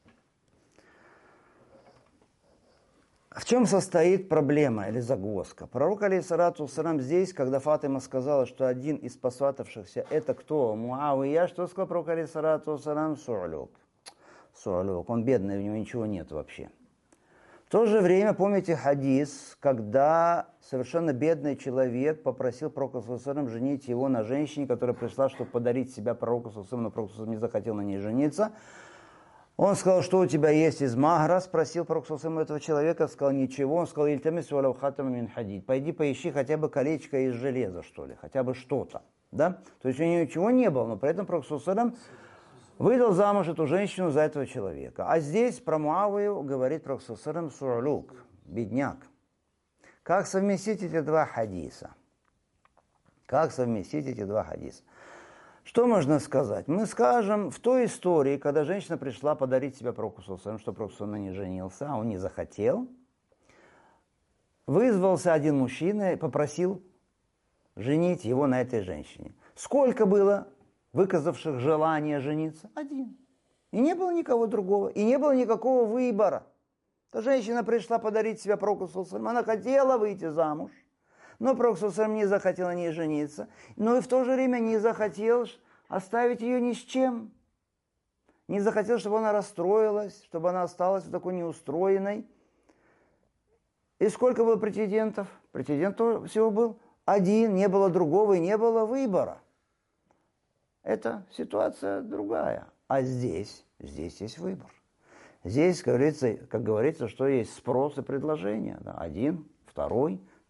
в чем состоит проблема или загвоздка? Пророк алейхиссалату вассалям здесь, когда Фатима сказала, что один из посватавшихся это кто? Муавия, что сказал пророк алейхиссалату вассалям? Су'люк. Су'люк, он бедный, у него ничего нет вообще. В то же время, помните хадис, когда совершенно бедный человек попросил пророка саллаллаху алейхи ва саллям женить его на женщине, которая пришла, чтобы подарить себя пророку саллаллаху алейхи ва саллям, но пророк саллаллаху алейхи ва саллям не захотел на ней жениться. Он сказал, что у тебя есть из магра, спросил пророк саллаллаху алейхи ва саллям этого человека, сказал ничего, он сказал, ильтамис валау хатама мин хадид, пойди поищи хотя бы колечко из железа, что ли, хотя бы что-то. Да? То есть у нее ничего не было, но при этом пророк саллаллаху алейхи ва саллям выдал замуж эту женщину за этого человека. А здесь про Муавию говорит пророк саллаллаху алейхи ва саллям су'люк, бедняк. Как совместить эти два хадиса? Как совместить эти два хадиса? Что можно сказать? Мы скажем, в той истории, когда женщина пришла подарить себя пророку саллаллаху алейхи ва саллям, что пророк саллаллаху алейхи ва саллям не женился, а он не захотел, вызвался один мужчина и попросил женить его на этой женщине. Сколько было выказавших желание жениться? Один. И не было никого другого. И не было никакого выбора. Эта женщина пришла подарить себя пророку саллаллаху алейхи ва саллям. Она хотела выйти замуж. Но пророк саллаллаху алейхи ва саллям не захотел на ней жениться. Но и в то же время не захотел оставить ее ни с чем. Не захотел, чтобы она расстроилась, чтобы она осталась такой неустроенной. И сколько было претендентов? Претендентов всего был один. Не было другого и не было выбора. Это ситуация другая. А здесь, здесь есть выбор. Здесь, как говорится, как говорится, что есть спрос и предложение. Да. Один, второй,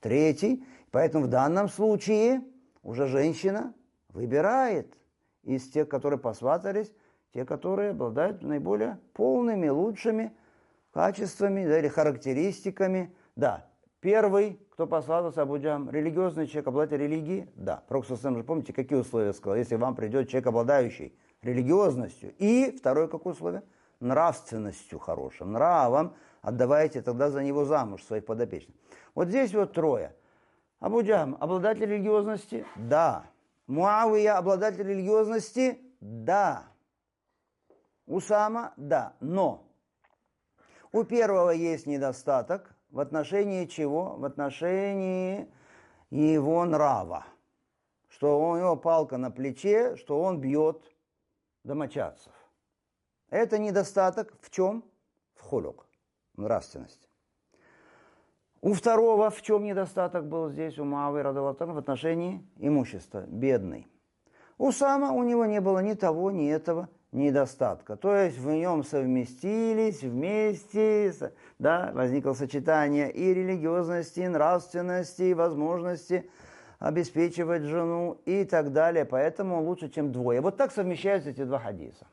третий. Поэтому в данном случае уже женщина выбирает из тех, которые посватались, те, которые обладают наиболее полными, лучшими качествами, да, или характеристиками. Да, первый, кто посватался, Абу Джахм, религиозный человек, обладатель религии, да. Пророк саллаллаху алейхи ва саллям же, помните, какие условия сказал? Если вам придет человек, обладающий религиозностью, и второе какое условие? Нравственностью хорошим, нравом, отдавайте тогда за него замуж своих подопечных. Вот здесь вот трое. Абу Джахм, обладатель религиозности? Да. Муавия, обладатель религиозности? Да. Усама? Да. Но у первого есть недостаток в отношении чего? В отношении его нрава. Что у него палка на плече, что он бьет домочадцев. Это недостаток в чем? В хулюк, в нравственности. У второго в чем недостаток был здесь, у Муавии радхиаллаху анху, в отношении имущества, бедный. У Усама у него не было ни того, ни этого недостатка. То есть в нем совместились вместе, да, возникло сочетание и религиозности, и нравственности, и возможности обеспечивать жену и так далее. Поэтому лучше, чем двое. Вот так совмещаются эти два хадиса.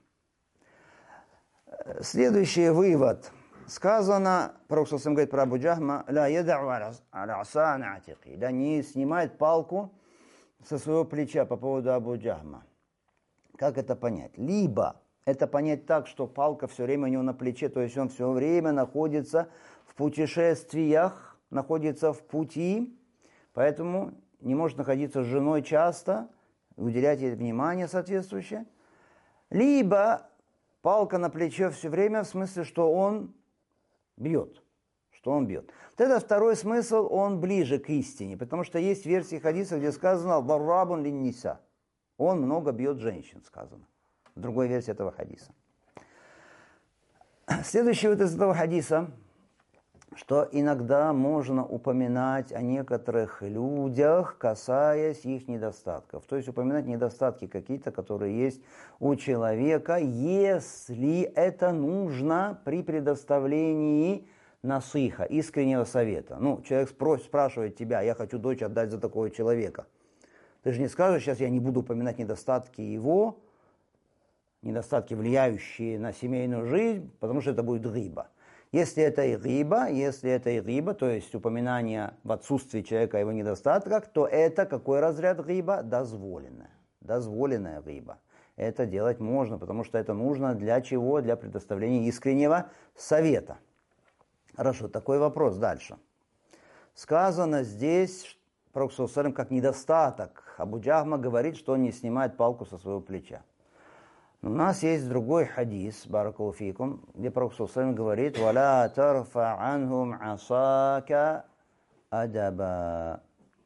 Следующий вывод. Сказано, Пророк саллаллаху алейхи ва саллям говорит про Абу Джахма, «Ла ядау аля аса ан атиқи», да, не снимает палку со своего плеча по поводу Абу Джахма. Как это понять? Либо это понять так, что палка все время у него на плече, то есть он все время находится в путешествиях, находится в пути, поэтому не может находиться с женой часто, уделять ей внимание соответствующее. Либо палка на плече все время в смысле, что он бьет. Что он бьет. Вот это второй смысл, он ближе к истине, потому что есть версии хадиса, где сказано «Даррабун лин-ниса». Он много бьет женщин, сказано. В другой версии этого хадиса. Следующий вот из этого хадиса, что иногда можно упоминать о некоторых людях, касаясь их недостатков. То есть упоминать недостатки какие-то, которые есть у человека, если это нужно при предоставлении насыха, искреннего совета. Ну, человек спросит, спрашивает тебя, я хочу дочь отдать за такого человека. Ты же не скажешь, сейчас я не буду упоминать недостатки его, недостатки, влияющие на семейную жизнь, потому что это будет гиба. Если это и гиба, если это и гиба, то есть упоминание в отсутствии человека о его недостатках, то это какой разряд гиба? Дозволенное. Дозволенная гиба. Это делать можно, потому что это нужно для чего? Для предоставления искреннего совета. Хорошо, такой вопрос дальше. Сказано здесь, Пророк саллаллаху алейхи ва саллям, как недостаток. Абу Джахма говорит, что он не снимает палку со своего плеча. У нас есть другой хадис, баракаллаху фикум, где Пророк саллаллаху алейхи ва саллям говорит: «Валя тарфа анхум асака адаба».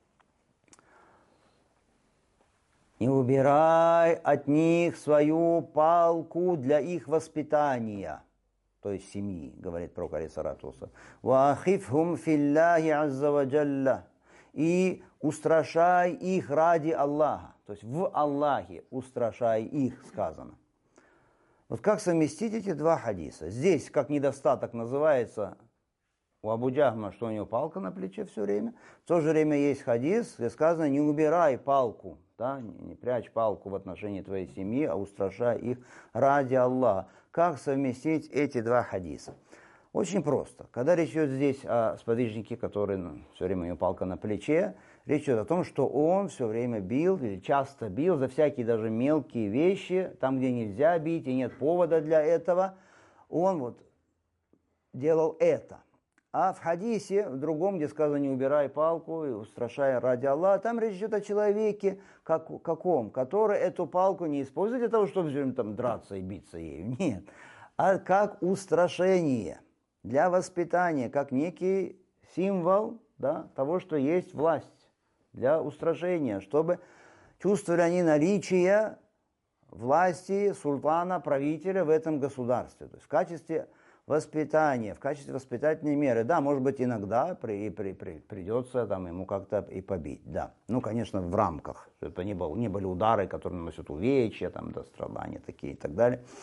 Не убирай от них свою палку для их воспитания, то есть семьи, говорит Пророк алейхиссалату вассалям. «Ва ахифхум филлахи азза ва джалла». И устрашай их ради Аллаха. То есть в Аллахе устрашай их, сказано. Вот как совместить эти два хадиса? Здесь, как недостаток, называется у Абу Джахма, что у него палка на плече все время. В то же время есть хадис, где сказано: не убирай палку, да, не прячь палку в отношении твоей семьи, а устрашай их ради Аллаха. Как совместить эти два хадиса? Очень просто. Когда речь идет здесь о сподвижнике, который ну, все время у него палка на плече, речь идет о том, что он все время бил или часто бил за всякие даже мелкие вещи, там, где нельзя бить и нет повода для этого, он вот делал это. А в хадисе, в другом, где сказано: не убирай палку и устрашай ради Аллаха, там речь идет о человеке как, каком, который эту палку не использует для того, чтобы все время там драться и биться ею. Нет. А как устрашение. Для воспитания, как некий символ, да, того, что есть власть, для устрашения, чтобы чувствовали они наличие власти султана, правителя в этом государстве. То есть в качестве воспитания, в качестве воспитательной меры. Да, может быть, иногда при, при, при, придется там, ему как-то и побить. Да. Ну, конечно, в рамках. Это не, был, не были удары, которые наносят увечья, там, да, страдания такие и так далее.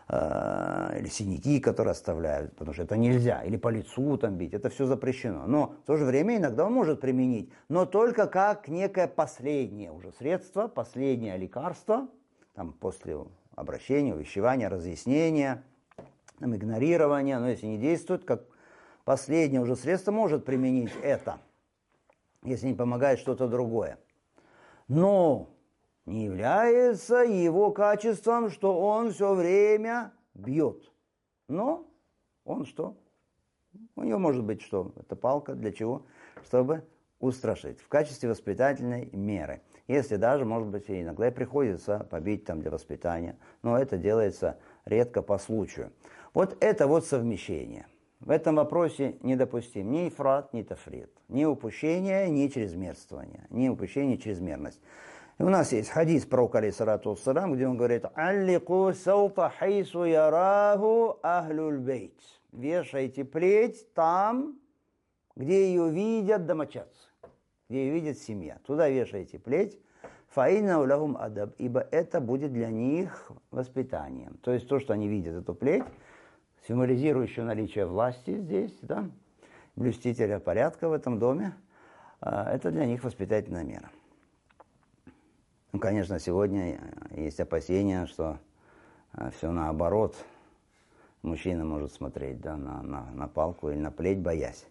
э, или синяки, которые оставляют, потому что это нельзя, или по лицу там бить, это все запрещено. Но в то же время иногда он может применить, но только как некое последнее уже средство, последнее лекарство, там, после обращения, увещевания, разъяснения, там, игнорирования, но если не действует, как последнее уже средство может применить это, если не помогает что-то другое. Но не является его качеством, что он все время бьет. Но он что? У него может быть что? Это палка для чего? Чтобы устрашить. В качестве воспитательной меры. Если даже, может быть, иногда и приходится побить там для воспитания. Но это делается редко по случаю. Вот это вот совмещение. В этом вопросе недопустим ни ифрат, ни тафрит. Ни упущение, ни чрезмерствование. Ни упущение, ни чрезмерность. И у нас есть хадис пророка, алейхиссалату вассалам, где он говорит: «Аллику саута хайсу яраху ахлюль бейт». Вешайте плеть там, где ее видят домочадцы, где ее видит семья. Туда вешайте плеть. Фаинна улахум адаб, ибо это будет для них воспитанием. То есть то, что они видят эту плеть, символизирующую наличие власти здесь, да, блюстителя порядка в этом доме, это для них воспитательная мера. Ну, конечно, сегодня есть опасения, что все наоборот. Мужчина может смотреть, да, на, на, на палку или на плеть, боясь.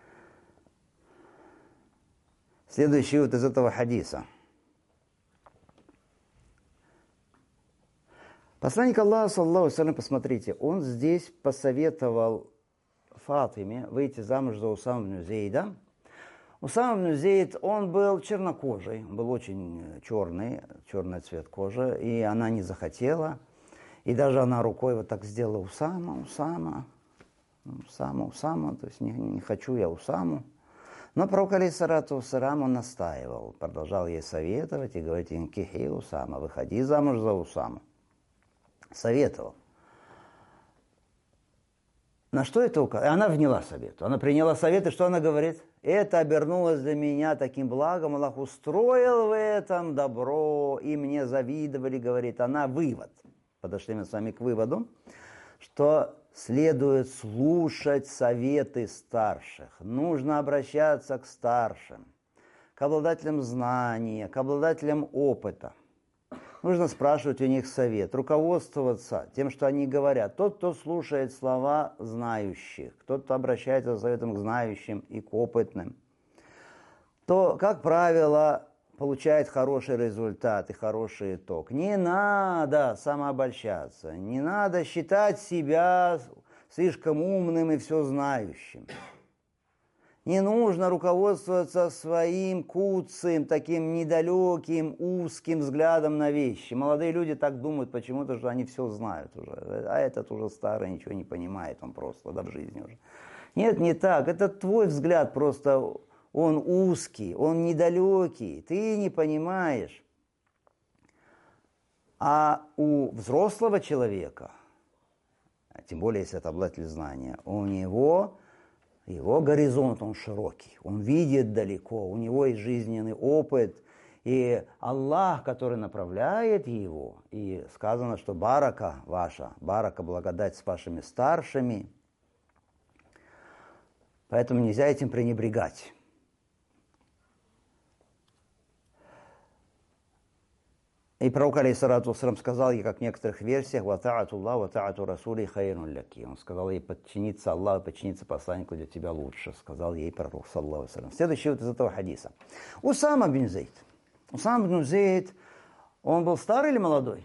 Следующий вот из этого хадиса. Посланник Аллаха, саллаллаху алейхи ва саллям, посмотрите, он здесь посоветовал Фатиме выйти замуж за Усама ибн Зейда. Усама ибн Зейд, он был чернокожий, был очень черный, черный цвет кожи, и она не захотела. И даже она рукой вот так сделала: Усама, Усама, Усама, Усама, то есть не, не хочу я Усаму. Но пророк, алейхиссалату вассалам, он настаивал, продолжал ей советовать и говорить: инкихи Усама, выходи замуж за Усаму. Советовал. На что это указано? Она вняла совету. Она приняла совет, и что она говорит? Это обернулось для меня таким благом, Аллах устроил в этом добро, и мне завидовали, говорит она. Вывод. Подошли мы с вами к выводу, что следует слушать советы старших. Нужно обращаться к старшим, к обладателям знания, к обладателям опыта. Нужно спрашивать у них совет, руководствоваться тем, что они говорят. Тот, кто слушает слова знающих, тот, кто обращается за советом к знающим и к опытным, то, как правило, получает хороший результат и хороший итог. Не надо самообольщаться, не надо считать себя слишком умным и все знающим. Не нужно руководствоваться своим куцым, таким недалеким, узким взглядом на вещи. Молодые люди так думают почему-то, что они все знают уже. А этот уже старый, ничего не понимает, он просто, да, в жизни уже. Нет, не так. Это твой взгляд просто, он узкий, он недалекий. Ты не понимаешь. А у взрослого человека, тем более, если это обладатель знания, у него... Его горизонт, он широкий, он видит далеко, у него есть жизненный опыт. И Аллах, который направляет его, и сказано, что барака ваша, барака, благодать с вашими старшими. Поэтому нельзя этим пренебрегать. И пророк, алейхиссалату вассалам, сказал ей, как в некоторых версиях, «Ва та'ату Аллах, ва та'ату Расули хайрун ляки». Он сказал ей: подчиниться Аллаху, подчиниться посланнику для тебя лучше, сказал ей пророк, саллаллаху алейхи ва саллям. Следующий вот из этого хадиса. Усама бин Зейд. Усама бин Зейд, он был старый или молодой?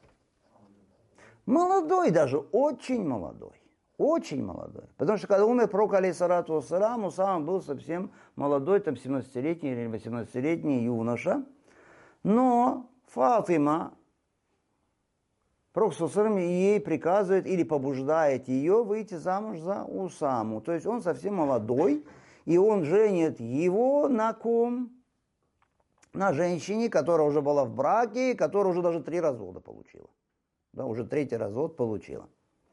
Молодой даже, очень молодой. Очень молодой. Потому что когда умер пророк, алейхиссалату вассалам, Усама был совсем молодой, там семнадцатилетний или восемнадцатилетний юноша. Но Фатима, пророк саллаллаху алейхи ва саллям, ей приказывает или побуждает ее выйти замуж за Усаму. То есть он совсем молодой, и он женит его на ком? На женщине, которая уже была в браке, которая уже даже три развода получила. Да, уже третий развод получила.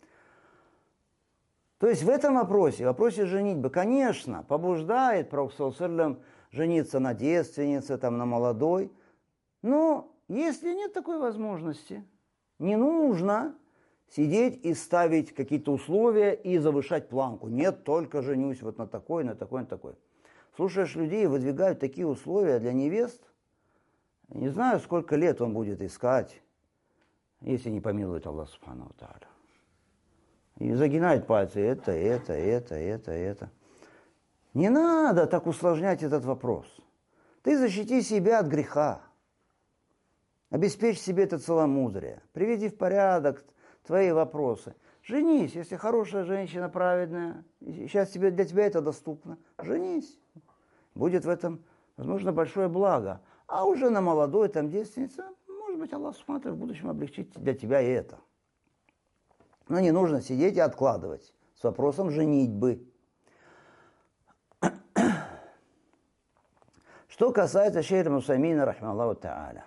То есть в этом вопросе, в вопросе женитьбы, конечно, побуждает пророк саллаллаху алейхи ва саллям жениться на девственнице, там, на молодой, но если нет такой возможности, не нужно сидеть и ставить какие-то условия и завышать планку. Нет, только женюсь вот на такой, на такой, на такой. Слушаешь людей, выдвигают такие условия для невест. Не знаю, сколько лет он будет искать, если не помилует Аллах Субхану ва Тааля. И загинает пальцы, это, это, это, это, это. Не надо так усложнять этот вопрос. Ты защити себя от греха. Обеспечь себе это целомудрие. Приведи в порядок твои вопросы. Женись, если хорошая женщина, праведная. Сейчас тебе, для тебя это доступно. Женись. Будет в этом, возможно, большое благо. А уже на молодой, там, девственнице, может быть, Аллах Субхану в будущем облегчит для тебя и это. Но не нужно сидеть и откладывать с вопросом женитьбы. Что касается шейха Усаймина, рахмаллаху та'аля.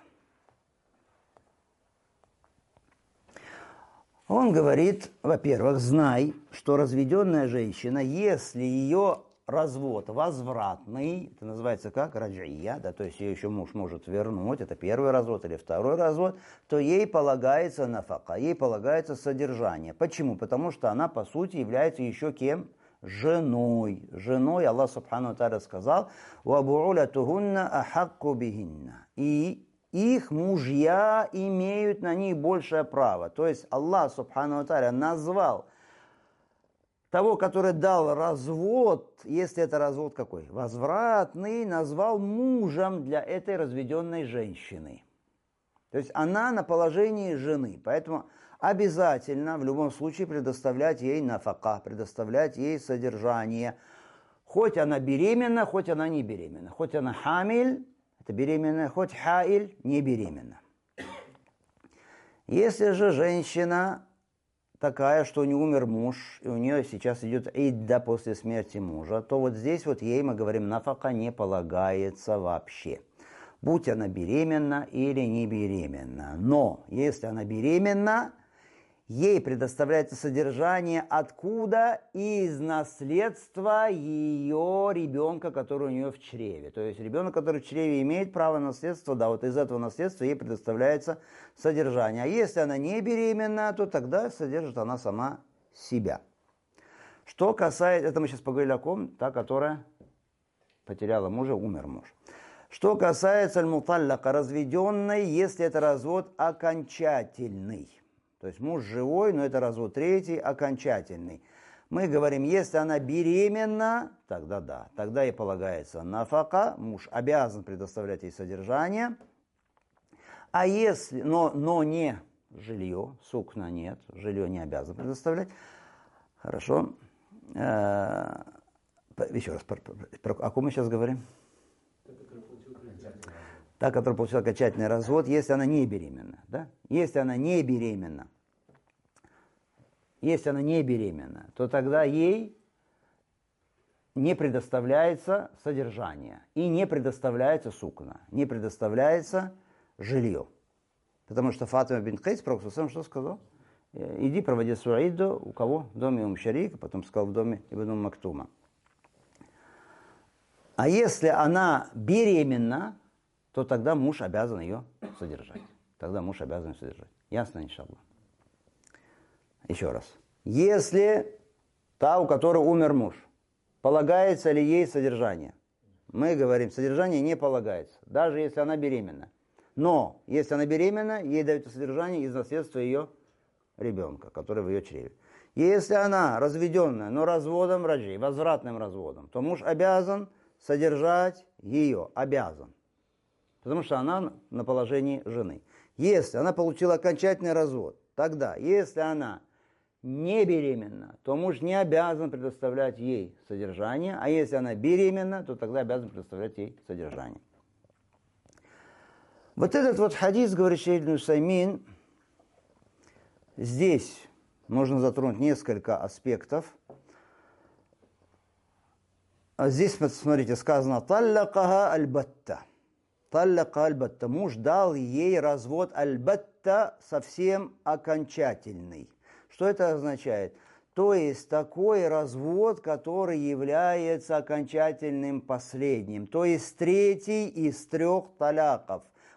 Он говорит, во-первых, знай, что разведенная женщина, если ее развод возвратный, это называется как раджия, да, то есть ее еще муж может вернуть, это первый развод или второй развод, то ей полагается нафака, ей полагается содержание. Почему? Потому что она, по сути, является еще кем? Женой. Женой Аллах Субхану ва Тааля сказал: «Вабуулатухунна ахакку бихинна». И их мужья имеют на них большее право. То есть Аллах Субхану ва Тааля назвал того, который дал развод, если это развод какой? Возвратный, назвал мужем для этой разведенной женщины. То есть она на положении жены. Поэтому обязательно в любом случае предоставлять ей нафака, предоставлять ей содержание. Хоть она беременна, хоть она не беременна. Хоть она хамиль, это беременная, хоть хаиль, не беременна. Если же женщина такая, что не умер муж, и у нее сейчас идет идда после смерти мужа, то вот здесь вот ей, мы говорим, нафака не полагается вообще. Будь она беременна или не беременна. Но если она беременна, ей предоставляется содержание откуда? Из наследства ее ребенка, который у нее в чреве. То есть ребенок, который в чреве имеет право на наследство, да, вот из этого наследства ей предоставляется содержание. А если она не беременна, то тогда содержит она сама себя. Что касается, это мы сейчас поговорили о ком? Та, которая потеряла мужа, умер муж. Что касается аль-муталлака, разведенной, если это развод окончательный. То есть муж живой, но это развод третий, окончательный. Мы говорим, если она беременна, тогда да, тогда ей полагается нафака, муж обязан предоставлять ей содержание. А если, но, но не жилье, сукна нет, жилье не обязан предоставлять. Хорошо. Еще раз, про, про, о ком мы сейчас говорим? Та, которая получила окончательный развод, если она не беременна. Да? Если она не беременна, если она не беременна, то тогда ей не предоставляется содержание и не предоставляется сукна, не предоставляется жилье. Потому что Фатима бинт Кайс, пророк что сказал? Иди проводи суаиду, у кого? В доме Ум Шарика, потом сказал в доме Ибн Мактума. А если она беременна, то тогда муж обязан ее содержать. Тогда муж обязан ее содержать. Ясно, иншаллах? Еще раз. Если та, у которой умер муж, полагается ли ей содержание? Мы говорим, содержание не полагается, даже если она беременна. Но, если она беременна, ей дают содержание из наследства ее ребенка, который в ее чреве. Если она разведенная, но разводом раджи, возвратным разводом, то муж обязан содержать ее, обязан. Потому что она на положении жены. Если она получила окончательный развод, тогда, если она не беременна, то муж не обязан предоставлять ей содержание, а если она беременна, то тогда обязан предоставлять ей содержание. Вот этот вот хадис, говорит шейх Ибн Усаймин, здесь можно затронуть несколько аспектов. Здесь, смотрите, сказано «Таллакаха аль-батта». «Таллака аль-батта». Муж дал ей развод аль-батта совсем окончательный. Что это означает? То есть такой развод, который является окончательным последним. То есть третий из трех таляков.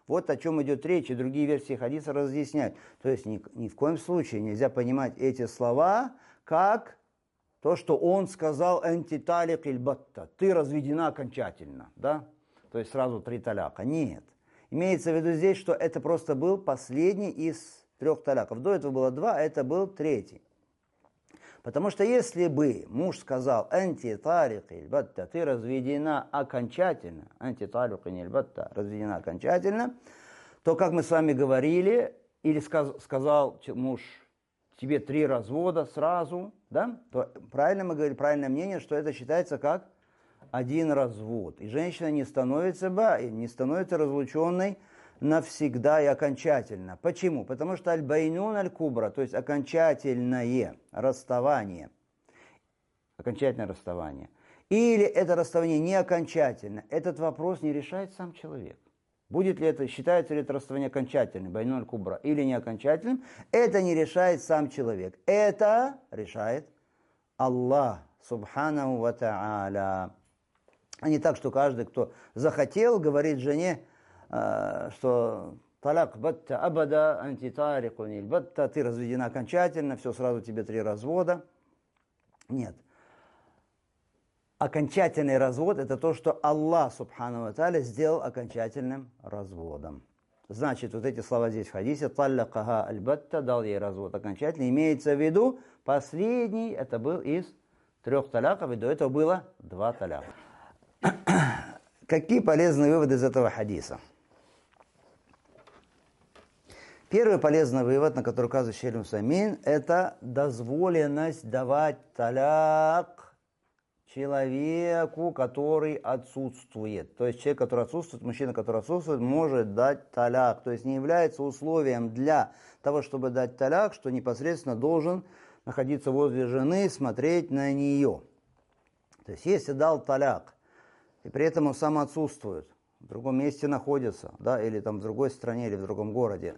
Вот о чем идет речь, и другие версии хадиса разъясняют. То есть ни, ни в коем случае нельзя понимать эти слова как то, что он сказал «антиталик иль-батта», ты разведена окончательно, да? То есть сразу три таляка. Нет. Имеется в виду здесь, что это просто был последний из трех таляков. До этого было два, а это был третий. Потому что если бы муж сказал «антиталик иль-батта», ты разведена окончательно, «антиталик иль-батта», разведена окончательно, то, как мы с вами говорили, или сказ, сказал муж тебе три развода сразу, да, то правильно мы говорим, правильное мнение, что это считается как один развод. И женщина не становится баи, не становится разлученной навсегда и окончательно. Почему? Потому что аль-байнун аль-кубра, то есть окончательное расставание, окончательное расставание. Или это расставание не окончательно, этот вопрос не решает сам человек. Будет ли это, считается ли это расставание окончательным, байнун аль-кубра, или не окончательным, это не решает сам человек. Это решает Аллах, субханаху ва та'аля. А не так, что каждый, кто захотел, говорит жене, что таляк батта абада, антитарикун иль батта, ты разведена окончательно, все, сразу тебе три развода. Нет. Окончательный развод – это то, что Аллах, субхану ва тааля, сделал окончательным разводом. Значит, вот эти слова здесь в хадисе, таллакаха аль-батта, дал ей развод окончательный, имеется в виду, последний, это был из трех таляков, и до этого было два таляка. Какие полезные выводы из этого хадиса? Первый полезный вывод, на который указывает Шейх Аль-Усаймин, это дозволенность давать таляк человеку, который отсутствует. То есть человек, который отсутствует, мужчина, который отсутствует, может дать таляк. То есть не является условием для того, чтобы дать таляк, что непосредственно должен находиться возле жены, смотреть на нее. То есть если дал таляк, и при этом он сам отсутствует, в другом месте находится, да, или там в другой стране, или в другом городе,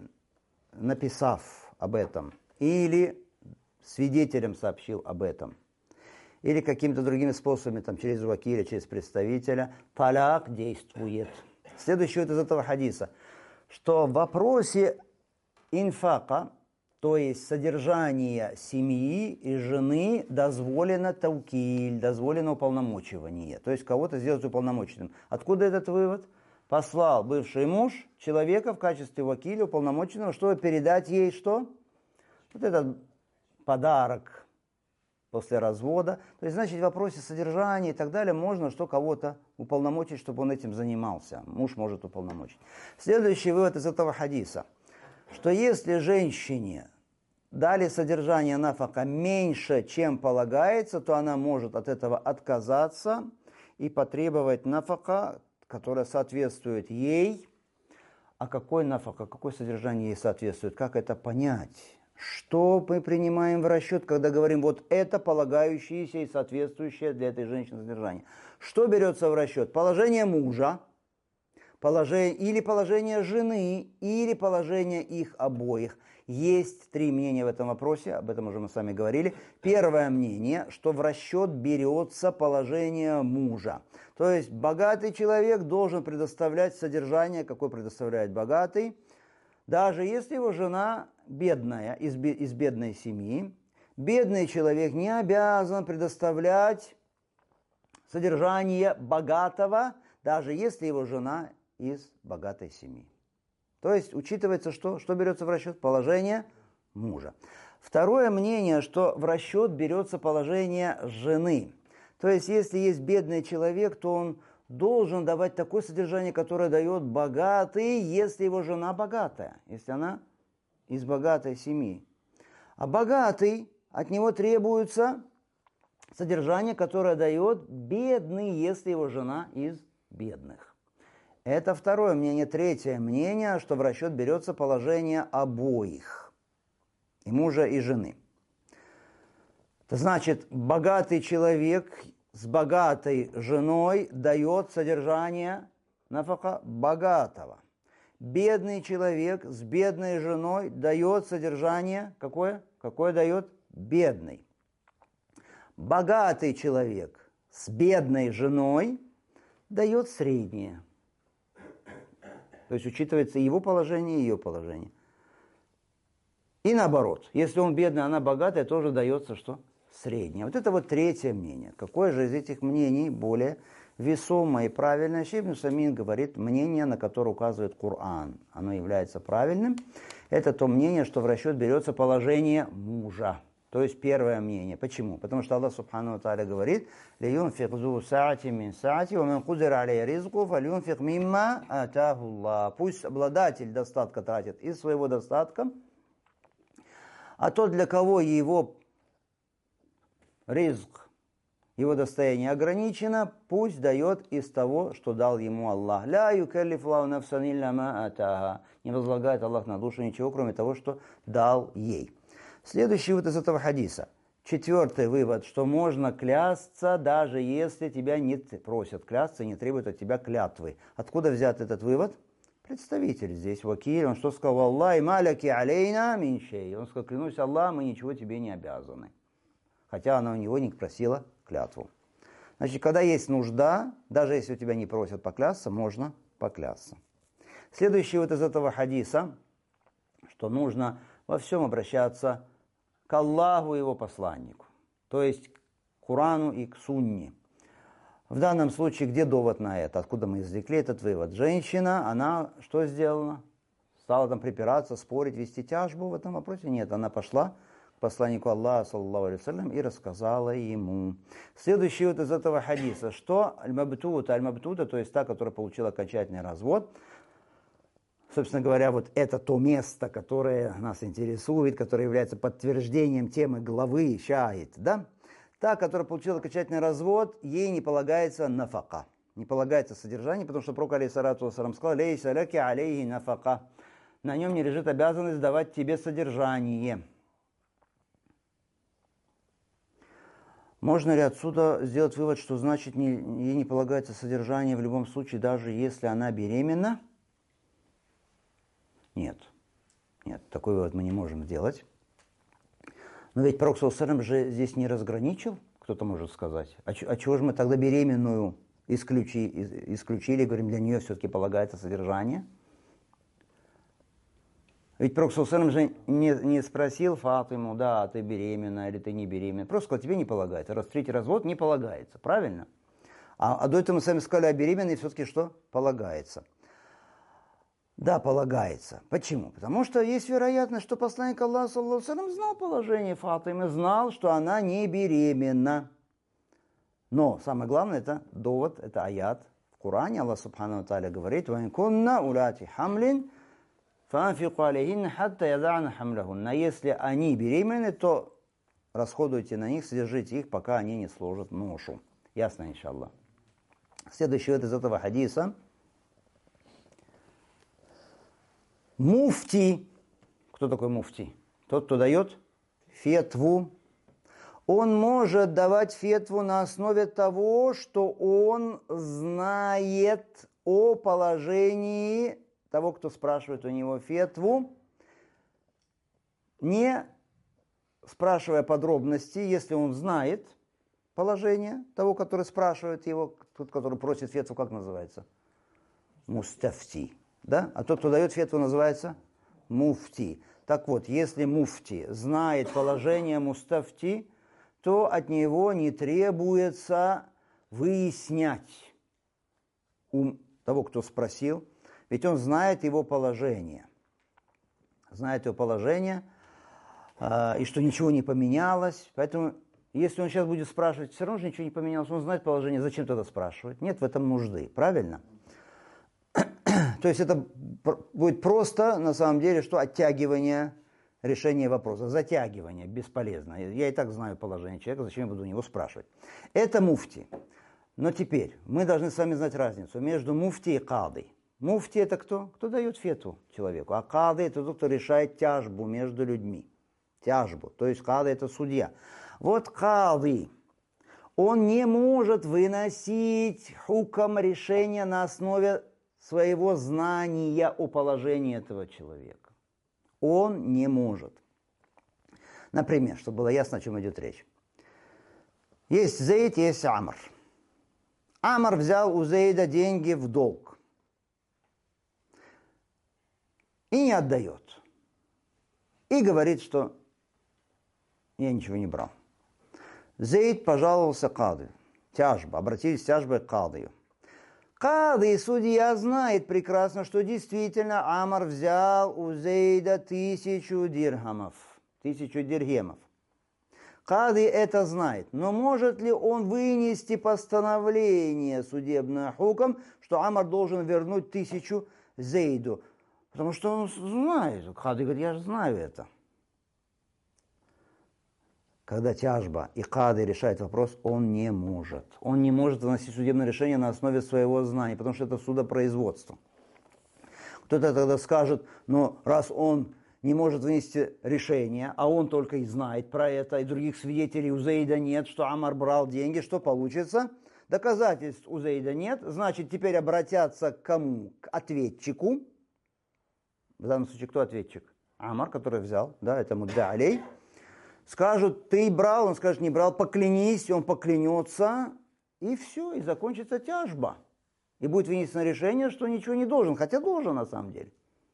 написав об этом, или свидетелем сообщил об этом, или какими-то другими способами, там, через вакиля, через представителя, таляк действует. Следующее из этого хадиса, что в вопросе инфака, то есть содержание семьи и жены, дозволено таукиль, дозволено уполномочивание. То есть кого-то сделать уполномоченным. Откуда этот вывод? Послал бывший муж человека в качестве вакиля уполномоченного, чтобы передать ей что? Вот этот подарок после развода. То есть, значит, в вопросе содержания и так далее можно что кого-то уполномочить, чтобы он этим занимался. Муж может уполномочить. Следующий вывод из этого хадиса, что если женщине дали содержание нафака меньше, чем полагается, то она может от этого отказаться и потребовать нафака, которая соответствует ей. А какой нафака, какое содержание ей соответствует? Как это понять? Что мы принимаем в расчет, когда говорим, вот это полагающееся и соответствующее для этой женщины содержание? Что берется в расчет? Положение мужа, положение, или положение жены, или положение их обоих. Есть три мнения в этом вопросе, об этом уже мы с вами говорили. Первое мнение, что в расчет берется положение мужа. То есть богатый человек должен предоставлять содержание, какое предоставляет богатый, даже если его жена бедная, из, из бедной семьи. Бедный человек не обязан предоставлять содержание богатого, даже если его жена из богатой семьи. То есть учитывается, что, что берется в расчет? Положение мужа. Второе мнение, что в расчет берется положение жены. То есть если есть бедный человек, то он должен давать такое содержание, которое дает богатый, если его жена богатая, если она из богатой семьи. А богатый, от него требуется содержание, которое дает бедный, если его жена из бедных. Это второе мнение. Третье мнение, что в расчет берется положение обоих, и мужа, и жены. Это значит, богатый человек с богатой женой дает содержание нафака богатого. Бедный человек с бедной женой дает содержание какое? Какое дает бедный. Богатый человек с бедной женой дает среднее. То есть учитывается его положение и ее положение. И наоборот, если он бедный, она богатая, тоже дается что? Среднее. Вот это вот третье мнение. Какое же из этих мнений более весомое и правильное? Шейх ибн Усаймин говорит, мнение, на которое указывает Коран, оно является правильным. Это то мнение, что в расчет берется положение мужа. То есть первое мнение. Почему? Потому что Аллах Субхану ва Тааля говорит, «Лиюнфик зу саати мин саати, ва мин кудир алей ризку, фалюнфик мимма атаху Аллах». Пусть обладатель достатка тратит из своего достатка, а тот, для кого его ризк, его достояние ограничено, пусть дает из того, что дал ему Аллах. «Ля юкаллифу Аллаху нафсан илля ма атаха». Не возлагает Аллах на душу ничего, кроме того, что дал ей. Следующий вывод из этого хадиса. Четвертый вывод, что можно клясться, даже если тебя не просят клясться и не требуют от тебя клятвы. Откуда взят этот вывод? Представитель здесь, вакиль, он что сказал? «Аллах маляки алейна мин шей». Он сказал, клянусь Аллах, мы ничего тебе не обязаны. Хотя она у него не просила клятву. Значит, когда есть нужда, даже если у тебя не просят поклясться, можно поклясться. Следующий вот из этого хадиса, что нужно во всем обращаться к Аллаху и его посланнику. То есть к Корану и к Сунне. В данном случае, где довод на это? Откуда мы извлекли этот вывод? Женщина, она что сделала? Стала там припираться, спорить, вести тяжбу в этом вопросе? Нет, она пошла к посланнику Аллаха, саллаллаху алейхи ва саллям, и рассказала ему. Следующий вот из этого хадиса, что аль-мабтута, аль-мабтута, то есть та, которая получила окончательный развод, собственно говоря, вот это то место, которое нас интересует, которое является подтверждением темы главы шаид, да? Та, которая получила окончательный развод, ей не полагается нафака, не полагается содержание, потому что пророк алейхиссалату вассалам сказал, «Лейса лаки алейхи нафака». На нем не лежит обязанность давать тебе содержание. Можно ли отсюда сделать вывод, что значит не, ей не полагается содержание в любом случае, даже если она беременна? Нет. Нет, такой вывод мы не можем сделать. Но ведь пророк саллаллаху алейхи ва саллям же здесь не разграничил, кто-то может сказать. А, а чего же мы тогда беременную исключи, исключили, говорим, для нее все-таки полагается содержание? Ведь пророк саллаллаху алейхи ва саллям же не, не спросил Фатиму, да, ты беременна или ты не беременна. Просто сказал, тебе не полагается. Раз третий развод не полагается, правильно? А, а до этого мы сами сказали, а беременной все-таки что? Полагается. Да, полагается. Почему? Потому что есть вероятность, что посланник Аллаха, саллаллаху алейхи ва саллям, знал положение Фатимы, знал, что она не беременна. Но самое главное, это довод, это аят. В Коране Аллах Субхану ва Тааля говорит, «Ва ин кунна улати хамлин, фанфику алейхинна хатта ядана хамляхунна». Если они беременны, то расходуйте на них, содержите их, пока они не сложат ношу. Ясно, иншаллах. Следующий вот из этого хадиса. Муфти. Кто такой муфти? Тот, кто дает фетву. Он может давать фетву на основе того, что он знает о положении того, кто спрашивает у него фетву, не спрашивая подробности, если он знает положение того, который спрашивает его, тот, который просит фетву, как называется? Мустафти. Да? А тот, кто дает фетву, называется муфти. Так вот, если муфти знает положение мустафти, то от него не требуется выяснять у того, кто спросил, ведь он знает его положение. Знает его положение, э, и что ничего не поменялось. Поэтому, если он сейчас будет спрашивать, все равно же ничего не поменялось, он знает положение, зачем тогда спрашивать? Нет в этом нужды, правильно? То есть это будет просто, на самом деле, что оттягивание решения вопроса, затягивание, бесполезно. Я и так знаю положение человека, зачем я буду у него спрашивать. Это муфти. Но теперь мы должны с вами знать разницу между муфти и кады. Муфти это кто? Кто дает фетву человеку. А кады это тот, кто решает тяжбу между людьми. Тяжбу. То есть кады это судья. Вот кады. Он не может выносить хукам решения на основе своего знания о положении этого человека. Он не может. Например, чтобы было ясно, о чем идет речь. Есть Зейд, есть Амр. Амр взял у Зейда деньги в долг. и не отдает. И говорит, что я ничего не брал. Зейд пожаловался Кади. Тяжба. Обратились с тяжбой к Кадию. Кади, судья, знает прекрасно, что действительно Амар взял у Зейда тысячу дирхамов. Тысячу дирхемов. Кади это знает. Но может ли он вынести постановление судебное хуком, что Амар должен вернуть тысячу Зейду? Потому что он знает. Кади говорит, я же знаю это. Когда тяжба и Кади решает вопрос, он не может. Он не может выносить судебное решение на основе своего знания, потому что это судопроизводство. Кто-то тогда скажет, но раз он не может вынести решение, а он только и знает про это, и других свидетелей у Зейда нет, что Амар брал деньги, что получится? Доказательств у Зейда нет, значит, теперь обратятся к кому? К ответчику. В данном случае кто ответчик? Амар, который взял, да, это мудда алей. Скажут, ты брал, он скажет, не брал, поклянись, он поклянется, и все, и закончится тяжба. И будет вынесено решение, что ничего не должен, хотя должен на самом деле.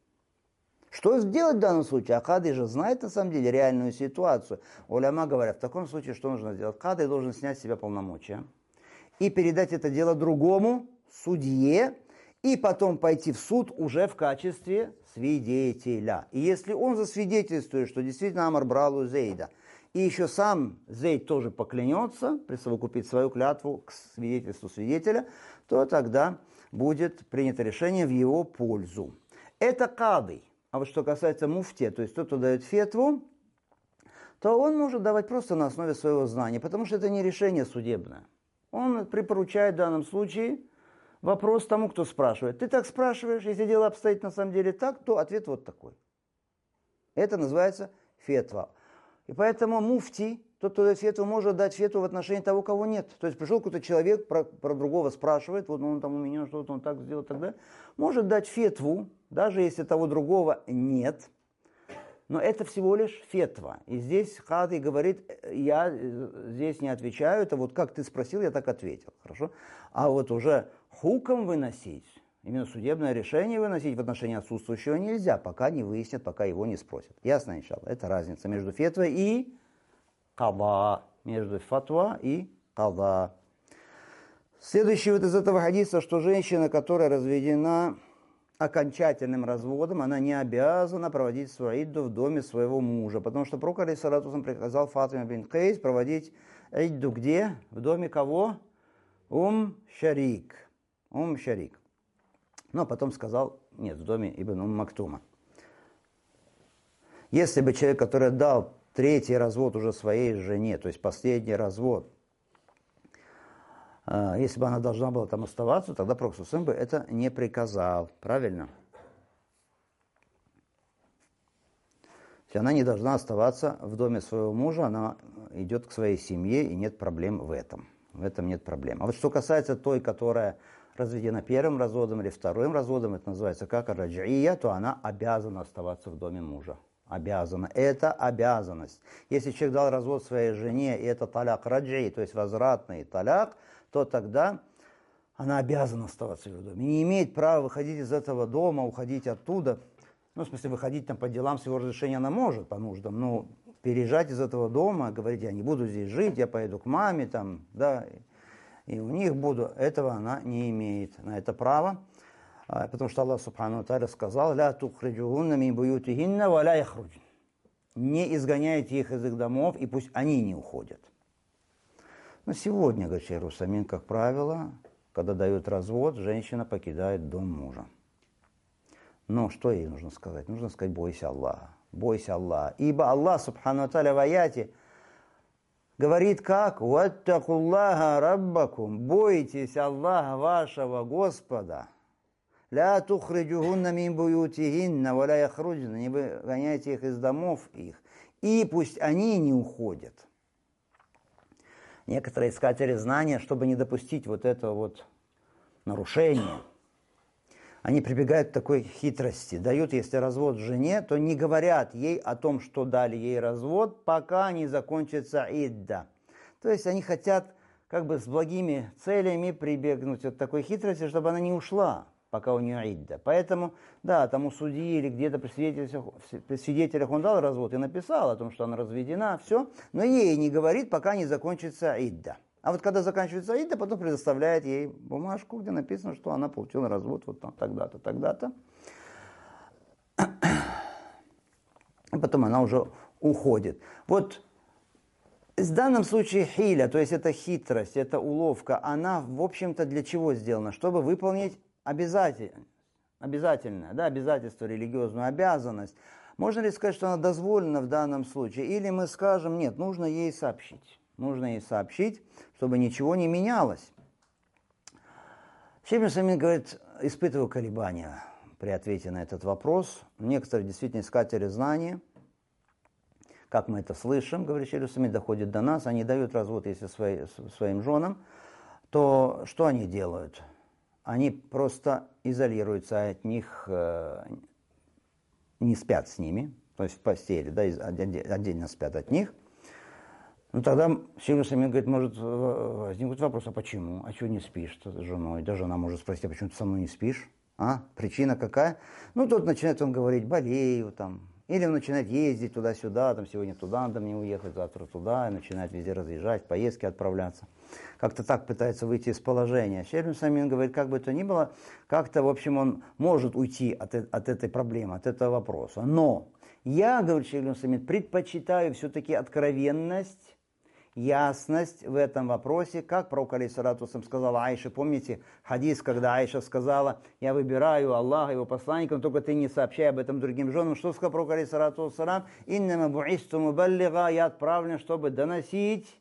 Что сделать в данном случае? А Кади же знает на самом деле реальную ситуацию. Уляма говорят, в таком случае что нужно сделать? Кади должен снять с себя полномочия и передать это дело другому судье, и потом пойти в суд уже в качестве свидетеля. И если он засвидетельствует, что действительно Амар брал у Зейда, и еще сам Зейд тоже поклянется, присовокупит свою клятву к свидетельству свидетеля, то тогда будет принято решение в его пользу. Это Кади. А вот что касается муфти, то есть тот, кто дает фетву, то он может давать просто на основе своего знания, потому что это не решение судебное. Он припоручает в данном случае вопрос тому, кто спрашивает. Ты так спрашиваешь, если дело обстоит на самом деле так, то ответ вот такой. Это называется фетва. И поэтому муфти, тот, кто дает фетву, может дать фетву в отношении того, кого нет. То есть пришел какой-то человек, про, про другого спрашивает, вот он там у меня что-то, он так сделал, тогда может дать фетву, даже если того другого нет. Но это всего лишь фетва. И здесь Кади говорит, я здесь не отвечаю, это вот как ты спросил, я так ответил. Хорошо? А вот уже хуком выносить, именно судебное решение выносить в отношении отсутствующего нельзя, пока не выяснят, пока его не спросят. Ясно, иншалла? Это разница между фетвой и када. Между фатва и када. Следующий вот из этого хадиса, что женщина, которая разведена окончательным разводом, она не обязана проводить свою идду в доме своего мужа, потому что пророк алейхиссалату вассалям приказал Фатиме бин Кайс проводить идду где? В доме кого? Ум Шарик. Ум Шарик. Но потом сказал, нет, в доме Ибн Ум Мактума. Если бы человек, который дал третий развод уже своей жене, то есть последний развод, если бы она должна была там оставаться, тогда пророк ﷺ бы это не приказал. Правильно? Если она не должна оставаться в доме своего мужа, она идет к своей семье, и нет проблем в этом. В этом нет проблем. А вот что касается той, которая разведена первым разводом или вторым разводом, это называется как раджия, то она обязана оставаться в доме мужа. Обязана. Это обязанность. Если человек дал развод своей жене, и это таляк раджи, то есть возвратный таляк, то тогда она обязана оставаться в доме. Не имеет права выходить из этого дома, уходить оттуда. Ну, в смысле, выходить там по делам с его разрешения она может, по нуждам, но переезжать из этого дома, говорить, я не буду здесь жить, я поеду к маме, там, да, и у них буду, этого она не имеет на это право. Потому что Аллах Субхану ва Тааля сказал, «Ля тухриджухунна мин буютихинна ва ля яхруджин». Не изгоняйте их из их домов, и пусть они не уходят. Но сегодня, говорит шейх Русамин, как правило, когда дают развод, женщина покидает дом мужа. Но что ей нужно сказать? Нужно сказать, бойся Аллаха, бойся Аллаха. Ибо Аллах Субхану ва Тааля в аяте говорит как? «Ваттакуллаха раббакум». Бойтесь Аллаха вашего Господа. «Ля тухриджухунна мин буютихинна ва ля яхруджна». Не выгоняйте их из домов их, и пусть они не уходят. Некоторые искатели знания, чтобы не допустить вот этого вот нарушения, они прибегают к такой хитрости. Дают, если развод жене, то не говорят ей о том, что дали ей развод, пока не закончится идда. То есть они хотят как бы с благими целями прибегнуть от такой хитрости, чтобы она не ушла. пока у нее идда. Поэтому, да, там у судьи или где-то при свидетелях, при свидетелях он дал развод и написал о том, что она разведена, все, но ей не говорит, пока не закончится идда. А вот когда заканчивается идда, потом предоставляет ей бумажку, где написано, что она получила развод вот там тогда-то, тогда-то. И потом она уже уходит. Вот в данном случае хиля, то есть это хитрость, это уловка, она, в общем-то, для чего сделана? Чтобы выполнить обязательно, обязательное, да, обязательство, религиозную обязанность. Можно ли сказать, что она дозволена в данном случае? Или мы скажем, нет, нужно ей сообщить. Нужно ей сообщить, чтобы ничего не менялось. Шейх ибн Усаймин говорит, испытываю колебания при ответе на этот вопрос. Некоторые действительно искатели знания, как мы это слышим, говорит шейх ибн Усаймин, доходит до нас, они дают развод, если свои, своим женам, то что они делают? Они просто изолируются от них, э, не спят с ними, то есть в постели, да, отдельно спят от них. Ну тогда шейх ибн Усаймин говорит, может возникнуть вопрос, а почему? А чего не спишь с женой? Да жена может спросить, а почему ты со мной не спишь? А? Причина какая? Ну тут начинает он говорить, болею там. Или он начинает ездить туда-сюда, там сегодня туда надо мне уехать, завтра туда, и начинает везде разъезжать, в поездки отправляться. Как-то так пытается выйти из положения. Шейх ибн Усаймин говорит, как бы то ни было, как-то, в общем, он может уйти от, от этой проблемы, от этого вопроса. Но я, говорит шейх ибн Усаймин, предпочитаю все-таки откровенность, ясность в этом вопросе, как пророк алейхиссалату вассалям сказала Аише, помните хадис, когда Аиша сказала, я выбираю Аллаха, его посланника, но только ты не сообщай об этом другим женам. Что сказал пророк алейхиссалату вассалям? Иннама бу'исту мубаллига, я отправлен, чтобы доносить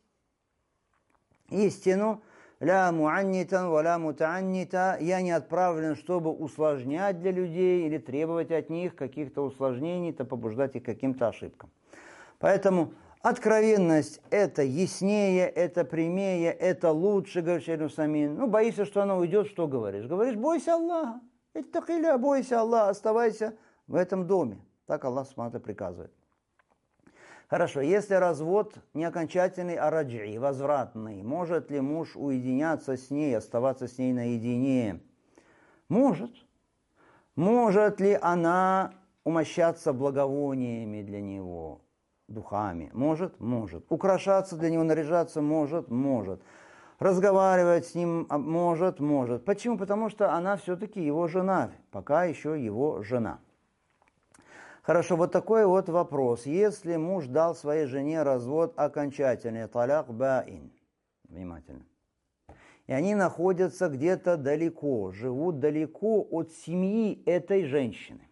истину, ля муаннитан ва ля мутааннита, я не отправлен, чтобы усложнять для людей или требовать от них каких-то усложнений, то побуждать их к каким-то ошибкам. Поэтому откровенность – это яснее, это прямее, это лучше, говорит шейх ибн Усаймин. Ну, боишься, что она уйдет, что говоришь? Говоришь, бойся Аллаха. Иттакилля, бойся Аллаха, оставайся в этом доме. Так Аллах субхану приказывает. Хорошо, если развод не окончательный, а раджи, возвратный, может ли муж уединяться с ней, оставаться с ней наедине? Может. Может ли она умощаться благовониями для него? Духами. Может? Может. Украшаться для него, наряжаться? Может? Может. Разговаривать с ним? Может? Может. Почему? Потому что она все-таки его жена. Пока еще его жена. Хорошо, вот такой вот вопрос. Если муж дал своей жене развод окончательный, таляк баин, внимательно, и они находятся где-то далеко, живут далеко от семьи этой женщины,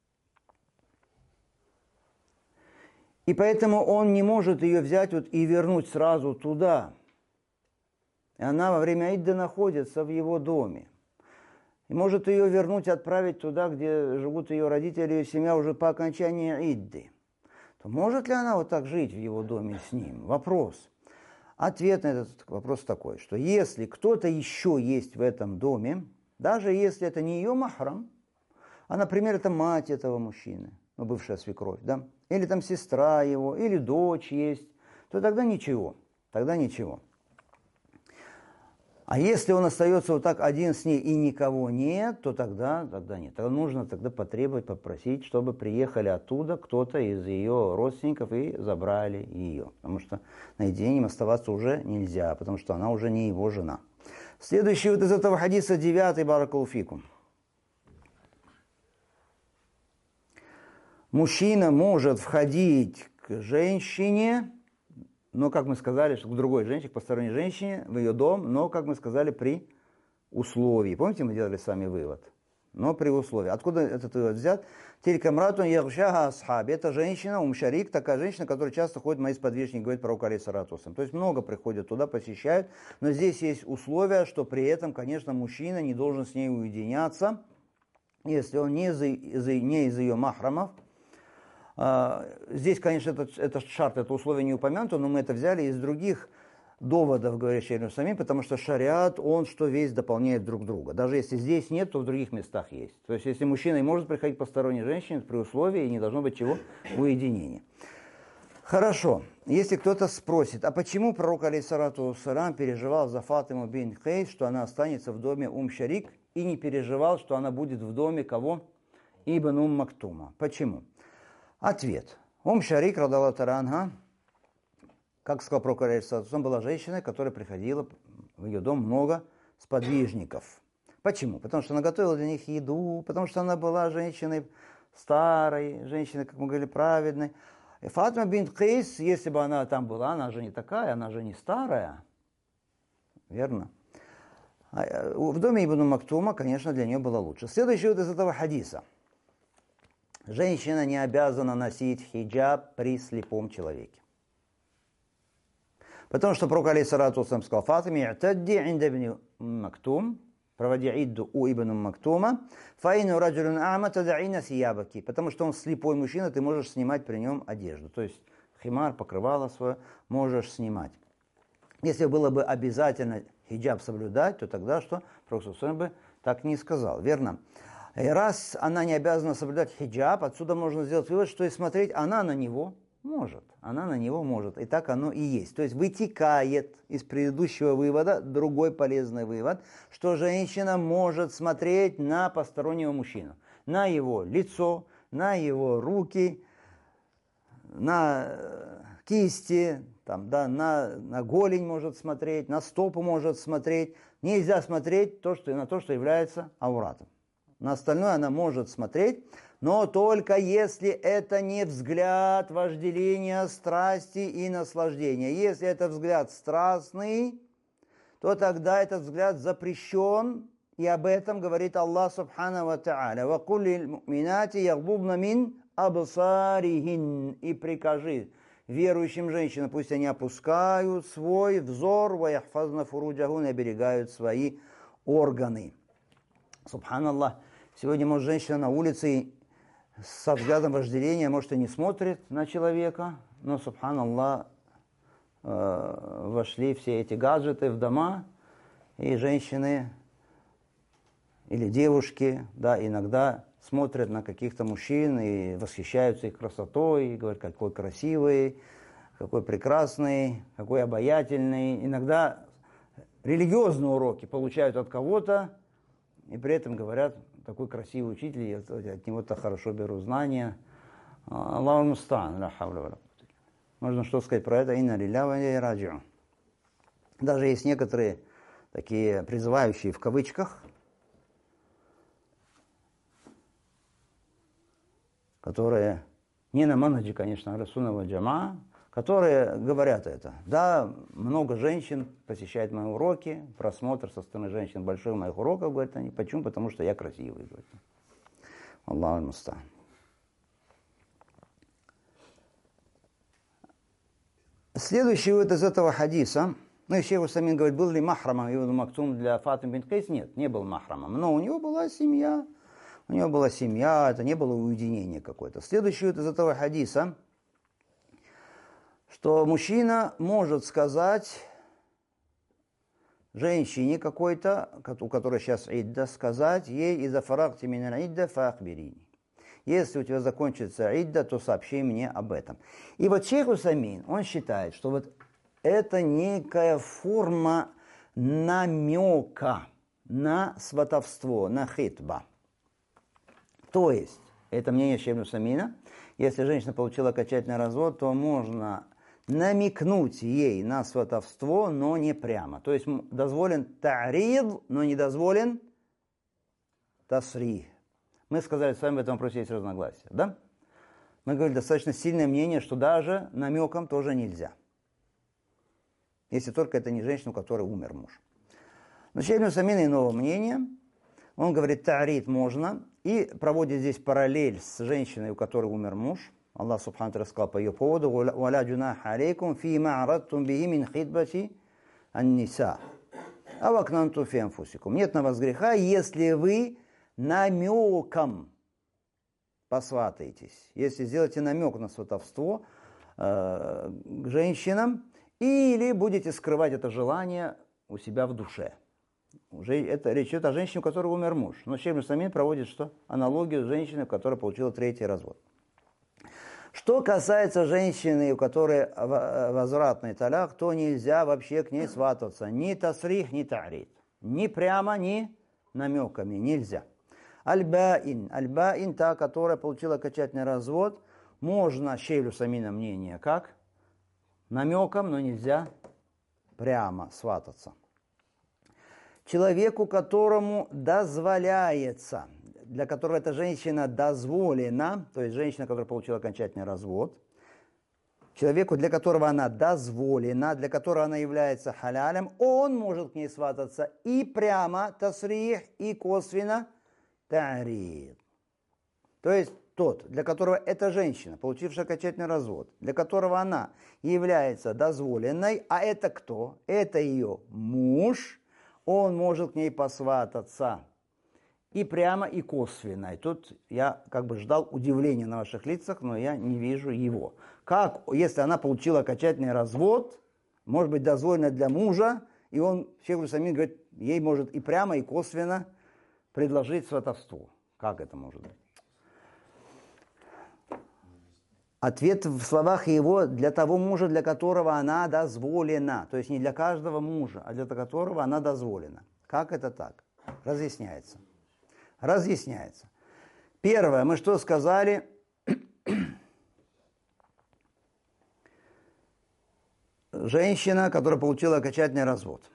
и поэтому он не может ее взять вот и вернуть сразу туда. И она во время идды находится в его доме. И может ее вернуть, отправить туда, где живут ее родители и семья уже по окончании идды. То может ли она вот так жить в его доме с ним? Вопрос. Ответ на этот вопрос такой, что если кто-то еще есть в этом доме, даже если это не ее махрам, а, например, это мать этого мужчины, ну, бывшая свекровь, да, или там сестра его, или дочь есть, то тогда ничего, тогда ничего. А если он остается вот так один с ней и никого нет, то тогда, тогда нет. Тогда нужно тогда потребовать, попросить, чтобы приехали оттуда кто-то из ее родственников и забрали ее. Потому что наедине им оставаться уже нельзя, потому что она уже не его жена. Следующий вот из этого хадиса, девятый, баракаллаху фикум. Мужчина может входить к женщине, но, как мы сказали, что к другой женщине, к посторонней женщине, в ее дом, но, как мы сказали, при условии. Помните, мы делали с вами вывод? Но при условии. Откуда этот вывод взят? Тилькамратун ягшаха асхаби. Это женщина, умшарик, такая женщина, которая часто ходит, мои сподвижники, говорит пророк алейхиссалату вассалям. То есть много приходят туда, посещают, но здесь есть условия, что при этом, конечно, мужчина не должен с ней уединяться, если он не из, из, не из ее махрамов. Здесь, конечно, этот, этот шарт, это условие не упомянуто, но мы это взяли из других доводов, говорит шейх ибн Усаймин, потому что шариат, он что весь дополняет друг друга. Даже если здесь нет, то в других местах есть. То есть, если мужчина и может приходить посторонней женщине, при условии, и не должно быть чего, уединения. Хорошо. Если кто-то спросит, а почему пророк алейхиссалату вассалям переживал за Фатиму бин Кейс, что она останется в доме Ум Шарик, и не переживал, что она будет в доме кого? Ибн Ум Мактума. Почему? Ответ. Ум Шарик, радаллаху та'аля анха, как сказал пророк, алейхиссалату, была женщина, которая приходила в ее дом много сподвижников. Почему? Потому что она готовила для них еду, потому что она была женщиной старой, женщиной, как мы говорили, праведной. И Фатима бинт Кайс, если бы она там была, она же не такая, она же не старая. Верно? В доме Ибн Мактума, конечно, для нее было лучше. Следующий вот из этого хадиса. Женщина не обязана носить хиджаб при слепом человеке. Потому что пророк алейхиссалату вассалям сказал: Фатиме, «И'тадди инда ибн Мактум», проводи идду у Ибн Мактума, «Фаину раджулюн а'ма тада'ина сиябаки», потому что он слепой мужчина, ты можешь снимать при нем одежду. То есть химар, покрывало свое, можешь снимать. Если было бы обязательно хиджаб соблюдать, то тогда что? Пророк бы так не сказал, верно? И раз она не обязана соблюдать хиджаб, отсюда можно сделать вывод, что и смотреть она на него может. Она на него может. И так оно и есть. То есть вытекает из предыдущего вывода другой полезный вывод, что женщина может смотреть на постороннего мужчину. На его лицо, на его руки, на кисти, там, да, на, на голень может смотреть, на стопу может смотреть. Нельзя смотреть то, что, на то, что является ауратом. На остальное она может смотреть, но только если это не взгляд вожделения, страсти и наслаждения. Если это взгляд страстный, то тогда этот взгляд запрещен, и об этом говорит Аллах субхану ва та'аля. «Ва кулли муминати ягбубна мин абсарихин». И прикажи верующим женщинам, пусть они опускают свой взор, ва яхфазна фуруджахун, и оберегают свои органы. Субханаллах. Сегодня, может, женщина на улице со взглядом вожделения, может, и не смотрит на человека, но, субханаллах, э, вошли все эти гаджеты в дома, и женщины или девушки, да, иногда смотрят на каких-то мужчин и восхищаются их красотой, и говорят, какой красивый, какой прекрасный, какой обаятельный. Иногда религиозные уроки получают от кого-то, и при этом говорят: такой красивый учитель, я от него-то хорошо беру знания. Аллаху муста'ан, ла хавля ва ла куввата. Можно что сказать про это? Инна лилляхи ва инна илейхи раджи'ун. Даже есть некоторые такие призывающие в кавычках, которые не на манхаджи, конечно, а Ахлю-сунна валь джамаа, которые говорят это. Да, много женщин посещают мои уроки, просмотр со стороны женщин больших моих уроков, говорят они. Почему? Потому что я красивый, говорят. Аллаху муста'ан. Следующий вот из этого хадиса, ну и Шейх Усаймин говорит, был ли махрамом Ибн Мактум для Фатимы бинт Кайс? Нет, не был махрамом, но у него была семья, у него была семья, это не было уединение какое-то. Следующий вот из этого хадиса, что мужчина может сказать женщине какой-то, у которой сейчас идда, сказать ей: «Иза фарагти миналь идда фаахбирини». Если у тебя закончится идда, то сообщи мне об этом. И вот Шейх Усаймин, он считает, что вот это некая форма намека на сватовство, на хитба. То есть, это мнение Шейха Усаймина, если женщина получила окончательный развод, то можно намекнуть ей на сватовство, но не прямо. То есть дозволен та'рид, но не дозволен тасрих. Мы сказали, с вами в этом вопросе есть разногласия, да? Мы говорили, достаточно сильное мнение, что даже намеком тоже нельзя. Если только это не женщина, у которой умер муж. Но Шейх Усаймин иного мнения. Он говорит, та'рид можно, и проводит здесь параллель с женщиной, у которой умер муж. Аллах субхану ва тааля сказал по ее поводу: «Валя джунаха алейкум фима арадтум бихи мин хитбати ан-ниса, авакнанту фи анфусикум». Нет на вас греха, если вы намеком посватаетесь, если сделаете намек на сватовство э, к женщинам, или будете скрывать это желание у себя в душе. Уже это речь идет о женщине, у которой умер муж. Но Шейх Усаймин проводит что? Аналогию с женщиной, которая получила третий развод. Что касается женщины, у которой возвратный талак, то нельзя вообще к ней свататься. Ни тасрих, ни та'рид. Ни прямо, ни намеками нельзя. Аль-баин. Аль-баин, та, которая получила окончательный развод, можно шейлю самина мнения как? Намеком, но нельзя прямо свататься. Человеку, которому дозволяется, для которого эта женщина дозволена, то есть женщина, которая получила окончательный развод, человеку, для которого она дозволена, для которого она является халялем, он может к ней свататься и прямо тасрих, и косвенно тарид. То есть тот, для которого эта женщина, получившая окончательный развод, для которого она является дозволенной, а это кто? Это ее муж, он может к ней посвататься и прямо, и косвенно. И тут я как бы ждал удивления на ваших лицах, но я не вижу его. Как, если она получила окончательный развод, может быть дозволено для мужа, и он, шейх аль-Усаймин говорит, ей может и прямо, и косвенно предложить сватовство. Как это может быть? Ответ в словах его для того мужа, для которого она дозволена. То есть не для каждого мужа, а для которого она дозволена. Как это так? Разъясняется. Разъясняется. Первое, мы что сказали? Женщина, которая получила окончательный развод.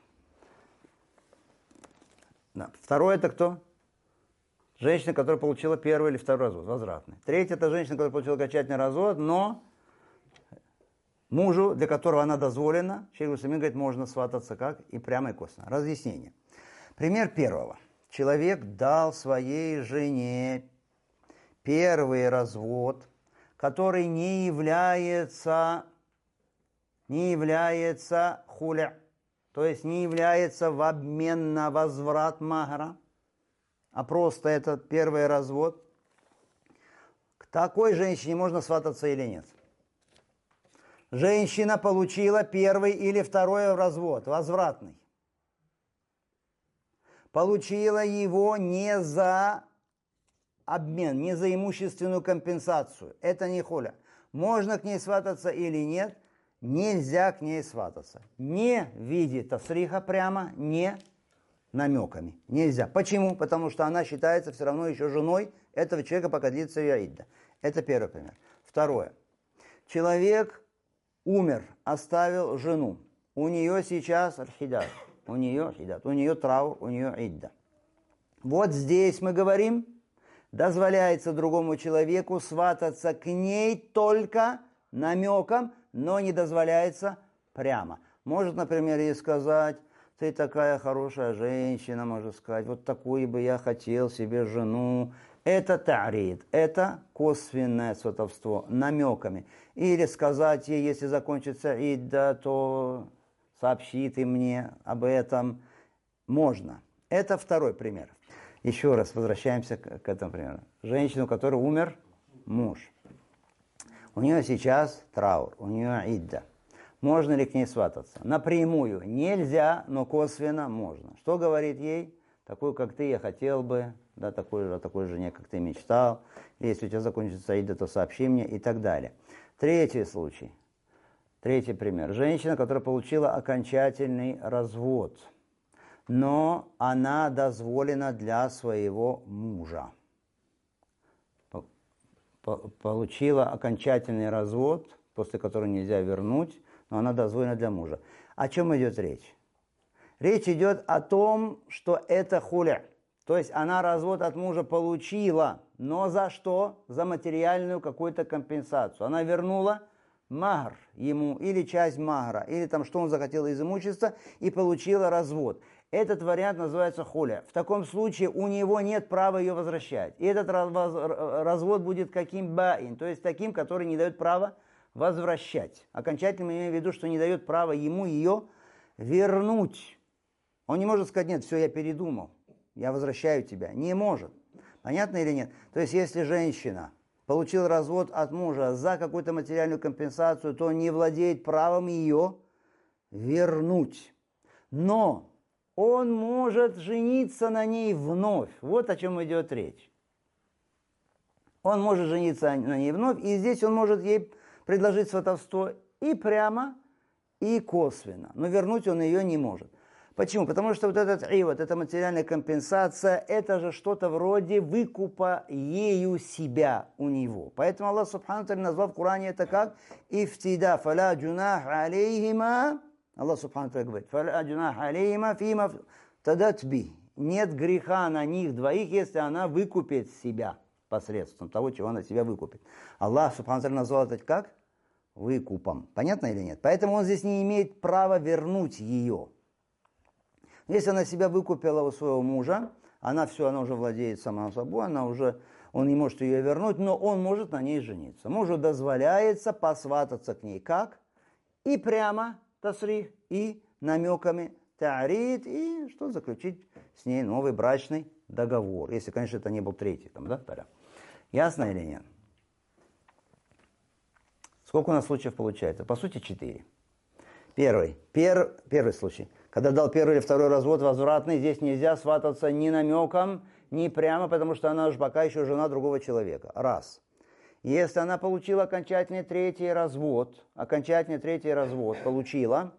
Да. Второе, это кто? Женщина, которая получила первый или второй развод, возвратный. Третье, это женщина, которая получила окончательный развод, но мужу, для которого она дозволена, шейх аль-Усаймин говорит, можно свататься как? И прямо, и косвенно. Разъяснение. Пример первого. Человек дал своей жене первый развод, который не является, не является хуля, то есть не является в обмен на возврат махра, а просто это первый развод. К такой женщине можно свататься или нет? Женщина получила первый или второй развод, возвратный. Получила его не за обмен, не за имущественную компенсацию. Это не хуля. Можно к ней свататься или нет? Нельзя к ней свататься. Не в виде тасриха прямо, не намеками. Нельзя. Почему? Потому что она считается все равно еще женой этого человека, пока длится ее идда. Это первый пример. Второе. Человек умер, оставил жену. У нее сейчас архидат. У нее хидат, у нее траур, у нее идда. Вот здесь мы говорим, дозволяется другому человеку свататься к ней только намеком, но не дозволяется прямо. Может, например, ей сказать, ты такая хорошая женщина, можно сказать, вот такую бы я хотел себе жену. Это тарид, это косвенное сватовство, намеками. Или сказать ей, если закончится идда, то сообщи ты мне об этом. Можно. Это второй пример. Еще раз возвращаемся к, к этому примеру. Женщина, у которой умер муж. У нее сейчас траур, у нее идда. Можно ли к ней свататься? Напрямую нельзя, но косвенно можно. Что говорит ей? Такую, как ты, я хотел бы, да, такой, о такой жене, как ты мечтал. Если у тебя закончится идда, то сообщи мне и так далее. Третий случай. Третий пример. Женщина, которая получила окончательный развод, но она дозволена для своего мужа. Получила окончательный развод, после которого нельзя вернуть, но она дозволена для мужа. О чем идет речь? Речь идет о том, что это хуля. То есть она развод от мужа получила, но за что? За материальную какую-то компенсацию. Она вернула махр ему, или часть махра, или там, что он захотел из имущества, и получила развод. Этот вариант называется хуля. В таком случае у него нет права ее возвращать. И этот развод будет каким баин, то есть таким, который не дает права возвращать. Окончательно мы имеем в виду, что не дает права ему ее вернуть. Он не может сказать, нет, все, я передумал, я возвращаю тебя. Не может. Понятно или нет? То есть если женщина получил развод от мужа за какую-то материальную компенсацию, то он не владеет правом ее вернуть. Но он может жениться на ней вновь. Вот о чем идет речь. Он может жениться на ней вновь, и здесь он может ей предложить сватовство и прямо, и косвенно. Но вернуть он ее не может. Почему? Потому что вот этот иват, эта материальная компенсация, это же что-то вроде выкупа ею себя у него. Поэтому Аллах Субхану Тааля назвал в Коране это как ифтида, фаля джунах алейхима. Аллах Субхану Тааля говорит, фаля джунах алейхима фима тадатби. Нет греха на них двоих, если она выкупит себя посредством того, чего она себя выкупит. Аллах Субхану Тааля назвал это как выкупом. Понятно или нет? Поэтому он здесь не имеет права вернуть ее. Если она себя выкупила у своего мужа, она все, она уже владеет сама собой, она уже, он не может ее вернуть, но он может на ней жениться. Мужу дозволяется посвататься к ней как? И прямо тасрих, и намеками таарит, и что, заключить с ней новый брачный договор. Если, конечно, это не был третий, там, да, второй. Ясно или нет? Сколько у нас случаев получается? По сути, четыре. Первый. Пер, первый случай. Когда дал первый или второй развод возвратный, здесь нельзя свататься ни намеком, ни прямо, потому что она же пока еще жена другого человека. Раз. Если она получила окончательный третий развод, окончательный третий развод получила,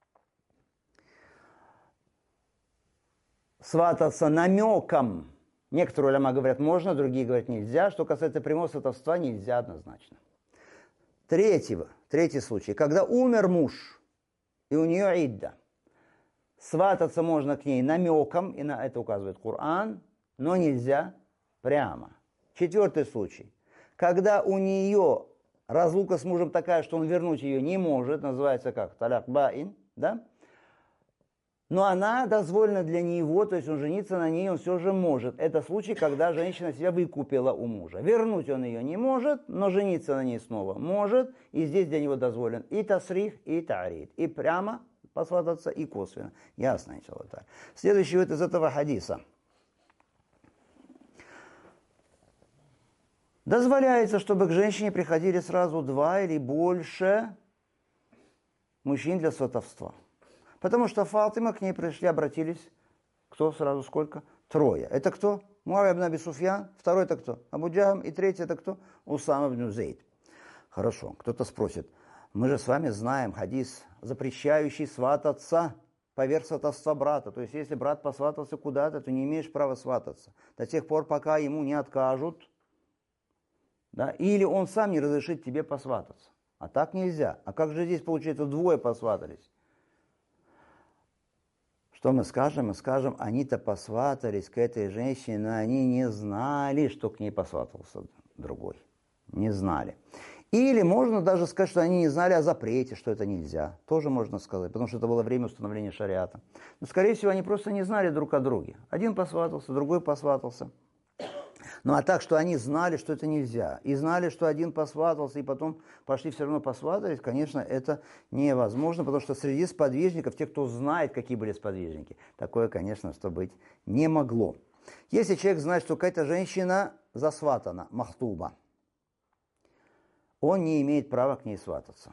свататься намеком, некоторые уляма говорят можно, другие говорят нельзя. Что касается прямого сватовства, нельзя однозначно. Третьего, третий случай. Когда умер муж, и у нее идда. Свататься можно к ней намеком, и на это указывает Коран, но нельзя прямо. Четвертый случай. Когда у нее разлука с мужем такая, что он вернуть ее не может, называется как таляк баин, да? Но она дозволена для него, то есть он жениться на ней, он все же может. Это случай, когда женщина себя выкупила у мужа. Вернуть он ее не может, но жениться на ней снова может, и здесь для него дозволен и тасрих, и таарит, и прямо посвататься, и косвенно. Ясно, иншаллах. Следующий вот из этого хадиса. Дозволяется, чтобы к женщине приходили сразу два или больше мужчин для сватовства. Потому что Фатима к ней пришли, обратились. Кто сразу сколько? Трое. Это кто? Муавия ибн Аби Суфьян. Второй это кто? Абу Джахам. И третий это кто? Усама ибн Зейд. Хорошо. Кто-то спросит. Мы же с вами знаем хадис, запрещающий свататься поверх сватовства брата. То есть, если брат посватался куда-то, то не имеешь права свататься. До тех пор, пока ему не откажут. Да? Или он сам не разрешит тебе посвататься. А так нельзя. А как же здесь, получается, двое посватались? Что мы скажем? Мы скажем, они-то посватались к этой женщине, но они не знали, что к ней посватался другой. Не знали. Или можно даже сказать, что они не знали о запрете, что это нельзя. Тоже можно сказать, потому что это было время установления шариата. Но, скорее всего, они просто не знали друг о друге. Один посватался, другой посватался. Ну а так, что они знали, что это нельзя, и знали, что один посватался, и потом пошли все равно посватались, конечно, это невозможно, потому что среди сподвижников, те, кто знает, какие были сподвижники, такое, конечно, что быть не могло. Если человек знает, что какая-то женщина засватана, махтуба, он не имеет права к ней свататься.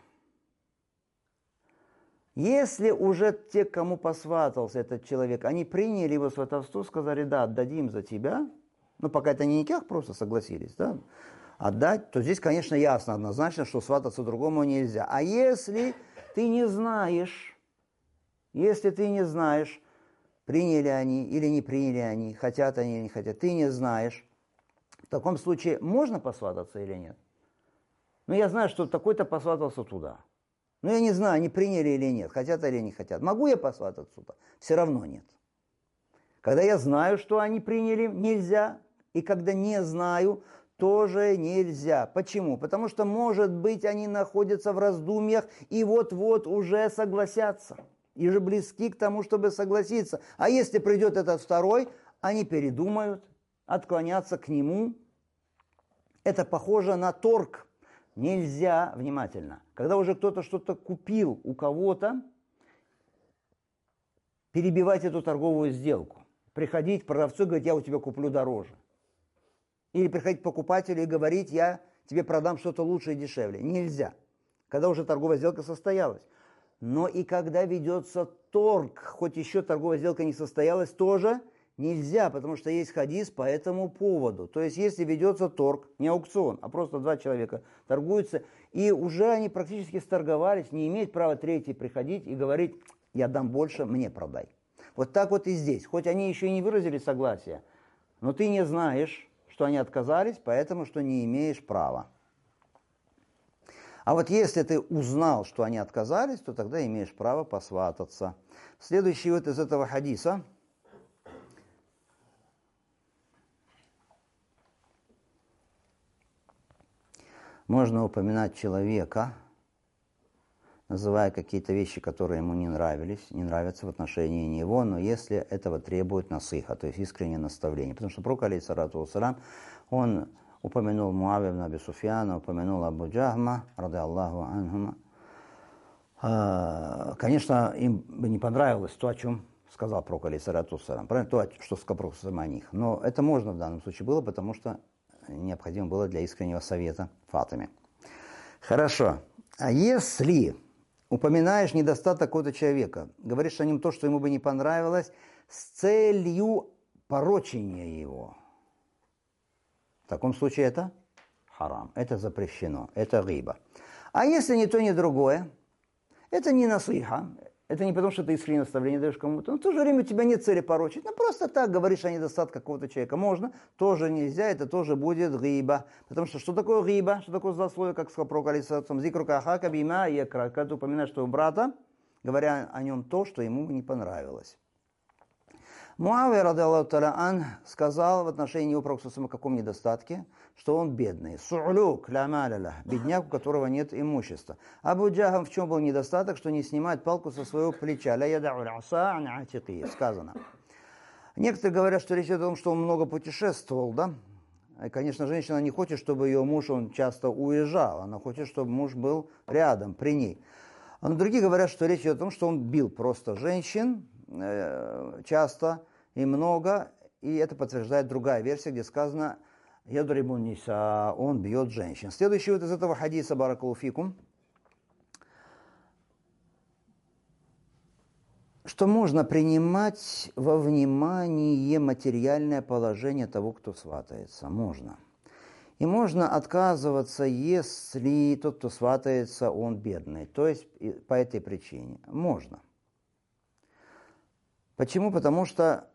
Если уже те, кому посватался этот человек, они приняли его сватовство, сказали, да, отдадим за тебя, ну, пока это не никак, просто согласились, да, отдать, то здесь, конечно, ясно, однозначно, что свататься другому нельзя. А если ты не знаешь, если ты не знаешь, приняли они или не приняли они, хотят они или не хотят, ты не знаешь, в таком случае можно посвататься или нет? Ну, я знаю, что такой-то посватался туда. Но я не знаю, они приняли или нет, хотят или не хотят. Могу я посвататься туда? Все равно нет. Когда я знаю, что они приняли, нельзя. И когда не знаю, тоже нельзя. Почему? Потому что, может быть, они находятся в раздумьях и вот-вот уже согласятся. И же близки к тому, чтобы согласиться. А если придет этот второй, они передумают, отклонятся к нему. Это похоже на торг. Нельзя, внимательно, когда уже кто-то что-то купил у кого-то, перебивать эту торговую сделку. Приходить к продавцу и говорить, я у тебя куплю дороже. Или приходить к покупателю и говорить, я тебе продам что-то лучше и дешевле. Нельзя. Когда уже торговая сделка состоялась. Но и когда ведется торг, хоть еще торговая сделка не состоялась, тоже нельзя, потому что есть хадис по этому поводу. То есть, если ведется торг, не аукцион, а просто два человека торгуются, и уже они практически сторговались, не имеет права третий приходить и говорить, я дам больше, мне продай. Вот так вот и здесь. Хоть они еще и не выразили согласия, но ты не знаешь, что они отказались, поэтому что не имеешь права. А вот если ты узнал, что они отказались, то тогда имеешь право посвататься. Следующий вот из этого хадиса. Можно упоминать человека, называя какие-то вещи, которые ему не нравились, не нравятся в отношении него, но если этого требует насыха, то есть искреннее наставление. Потому что пророк, алейхиссалату вассалям, он упомянул Муавию ибн Аби Суфьяна, упомянул Абу Джахма, ради Аллаху анхума. Конечно, им бы не понравилось то, о чем сказал пророк, алейхиссалату вассалям, правильно, то, что сказал пророк о них. Но это можно в данном случае было, потому что необходимо было для искреннего совета Фатиме. Хорошо. А если упоминаешь недостаток какого-то человека, говоришь о нем то, что ему бы не понравилось, с целью порочения его, в таком случае это харам, это запрещено, это гиба. А если ни то, ни другое, это не насыха, это не потому, что ты искреннее наставление даешь кому-то, но в то же время у тебя нет цели порочить. Ну, просто так говоришь о недостатке какого-то человека. Можно, тоже нельзя, это тоже будет гиба. Потому что что такое гиба? Что такое злословие, как сказал пророк, алейхиссалату вассалям, зикрука ахака бима якра, когда ты упоминаешь твоего брата, говоря о нем то, что ему не понравилось. Муавия, ради Аллаху та'аля ан, сказал в отношении его пророка о каком недостатке, что он бедный. Су'люк ля маля, бедняк, у которого нет имущества. Абу Джахам в чем был недостаток, что не снимает палку со своего плеча. Ля ядау ля-аса ан атики, сказано. Некоторые говорят, что речь идет о том, что он много путешествовал, да? И, конечно, женщина не хочет, чтобы ее муж, он часто уезжал. Она хочет, чтобы муж был рядом, при ней. А другие говорят, что речь идет о том, что он бил просто женщин, часто и много, и это подтверждает другая версия, где сказано «Ядрибун ниса», он бьет женщин. Следующий вот из этого хадиса, баракаллаху фикум, что можно принимать во внимание материальное положение того, кто сватается. Можно. И можно отказываться, если тот, кто сватается, он бедный. То есть по этой причине. Можно. Почему? Потому что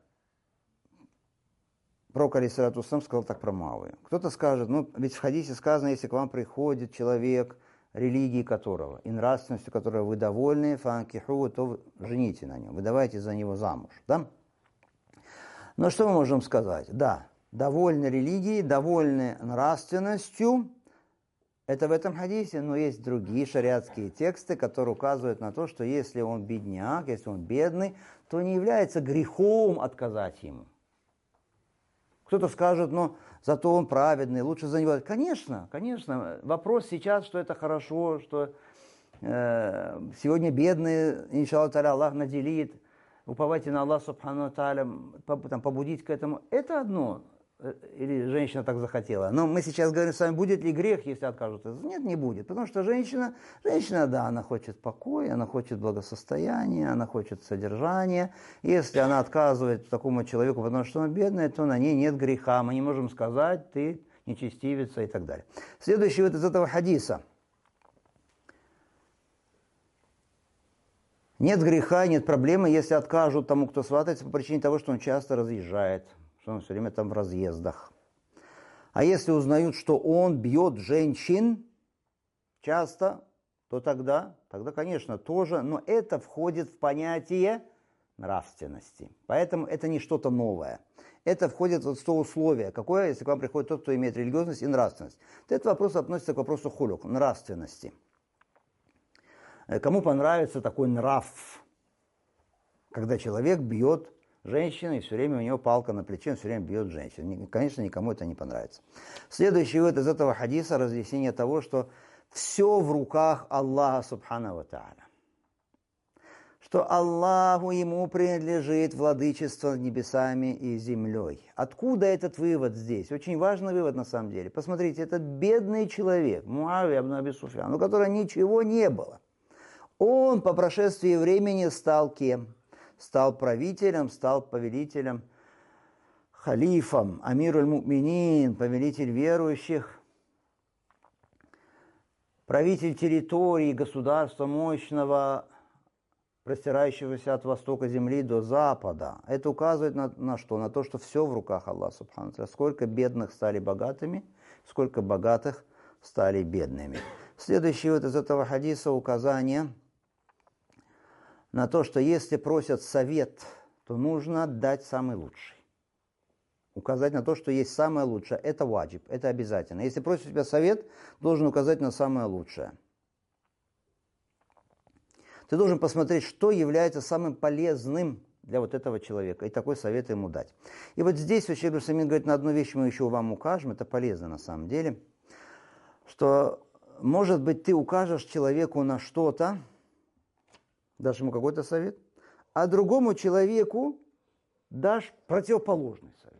пророк, алейхиссалату вассалям, сказал так про Муавию. Кто-то скажет, ну, ведь в хадисе сказано, если к вам приходит человек, религии которого, и нравственностью которого вы довольны, фанкиху, то жените на нем, выдавайте за него замуж. Да? Но что мы можем сказать? Да, довольны религией, довольны нравственностью, это в этом хадисе, но есть другие шариатские тексты, которые указывают на то, что если он бедняк, если он бедный, то не является грехом отказать ему. Кто-то скажет, ну, зато он праведный, лучше за него. Конечно, конечно. Вопрос сейчас, что это хорошо, что э, сегодня бедные, иншаллах та'аля, Аллах наделит, уповайте на Аллах, субхану та'аля, побудить к этому. Это одно. Или женщина так захотела. Но мы сейчас говорим с вами, будет ли грех, если откажут. Нет, не будет. Потому что женщина, женщина, да, она хочет покоя, она хочет благосостояния, она хочет содержания. Если она отказывает такому человеку, потому что он бедный, то на ней нет греха. Мы не можем сказать, ты нечестивица и так далее. Следующий вот из этого хадиса. Нет греха, нет проблемы, если откажут тому, кто сватается, по причине того, что он часто разъезжает. Что он все время там в разъездах. А если узнают, что он бьет женщин часто, то тогда, тогда, конечно, тоже, но это входит в понятие нравственности. Поэтому это не что-то новое. Это входит вот в то условие, какое, если к вам приходит тот, кто имеет религиозность и нравственность. То этот вопрос относится к вопросу хулюк, нравственности. Кому понравится такой нрав, когда человек бьет женщина, и все время у него палка на плече, он все время бьет женщину. Конечно, никому это не понравится. Следующий вот из этого хадиса разъяснение того, что все в руках Аллаха субхану ва та'аля. Что Аллаху ему принадлежит владычество над небесами и землей. Откуда этот вывод здесь? Очень важный вывод на самом деле. Посмотрите, этот бедный человек, Муавия ибн Аби Суфьян, у которого ничего не было. Он по прошествии времени стал кем? Стал правителем, стал повелителем, халифом, амируль му'минин, повелитель верующих, правитель территории, государства мощного, простирающегося от востока земли до запада. Это указывает на, на что? На то, что все в руках Аллаха субхану ва тааля. Сколько бедных стали богатыми, сколько богатых стали бедными. Следующий вот из этого хадиса указание на то, что если просят совет, то нужно дать самый лучший. Указать на то, что есть самое лучшее. Это ваджиб, это обязательно. Если просят у тебя совет, должен указать на самое лучшее. Ты должен посмотреть, что является самым полезным для вот этого человека, и такой совет ему дать. И вот здесь Шейх Ибн Усаймин говорит, на одну вещь мы еще вам укажем, это полезно на самом деле, что, может быть, ты укажешь человеку на что-то, дашь ему какой-то совет, а другому человеку дашь противоположный совет.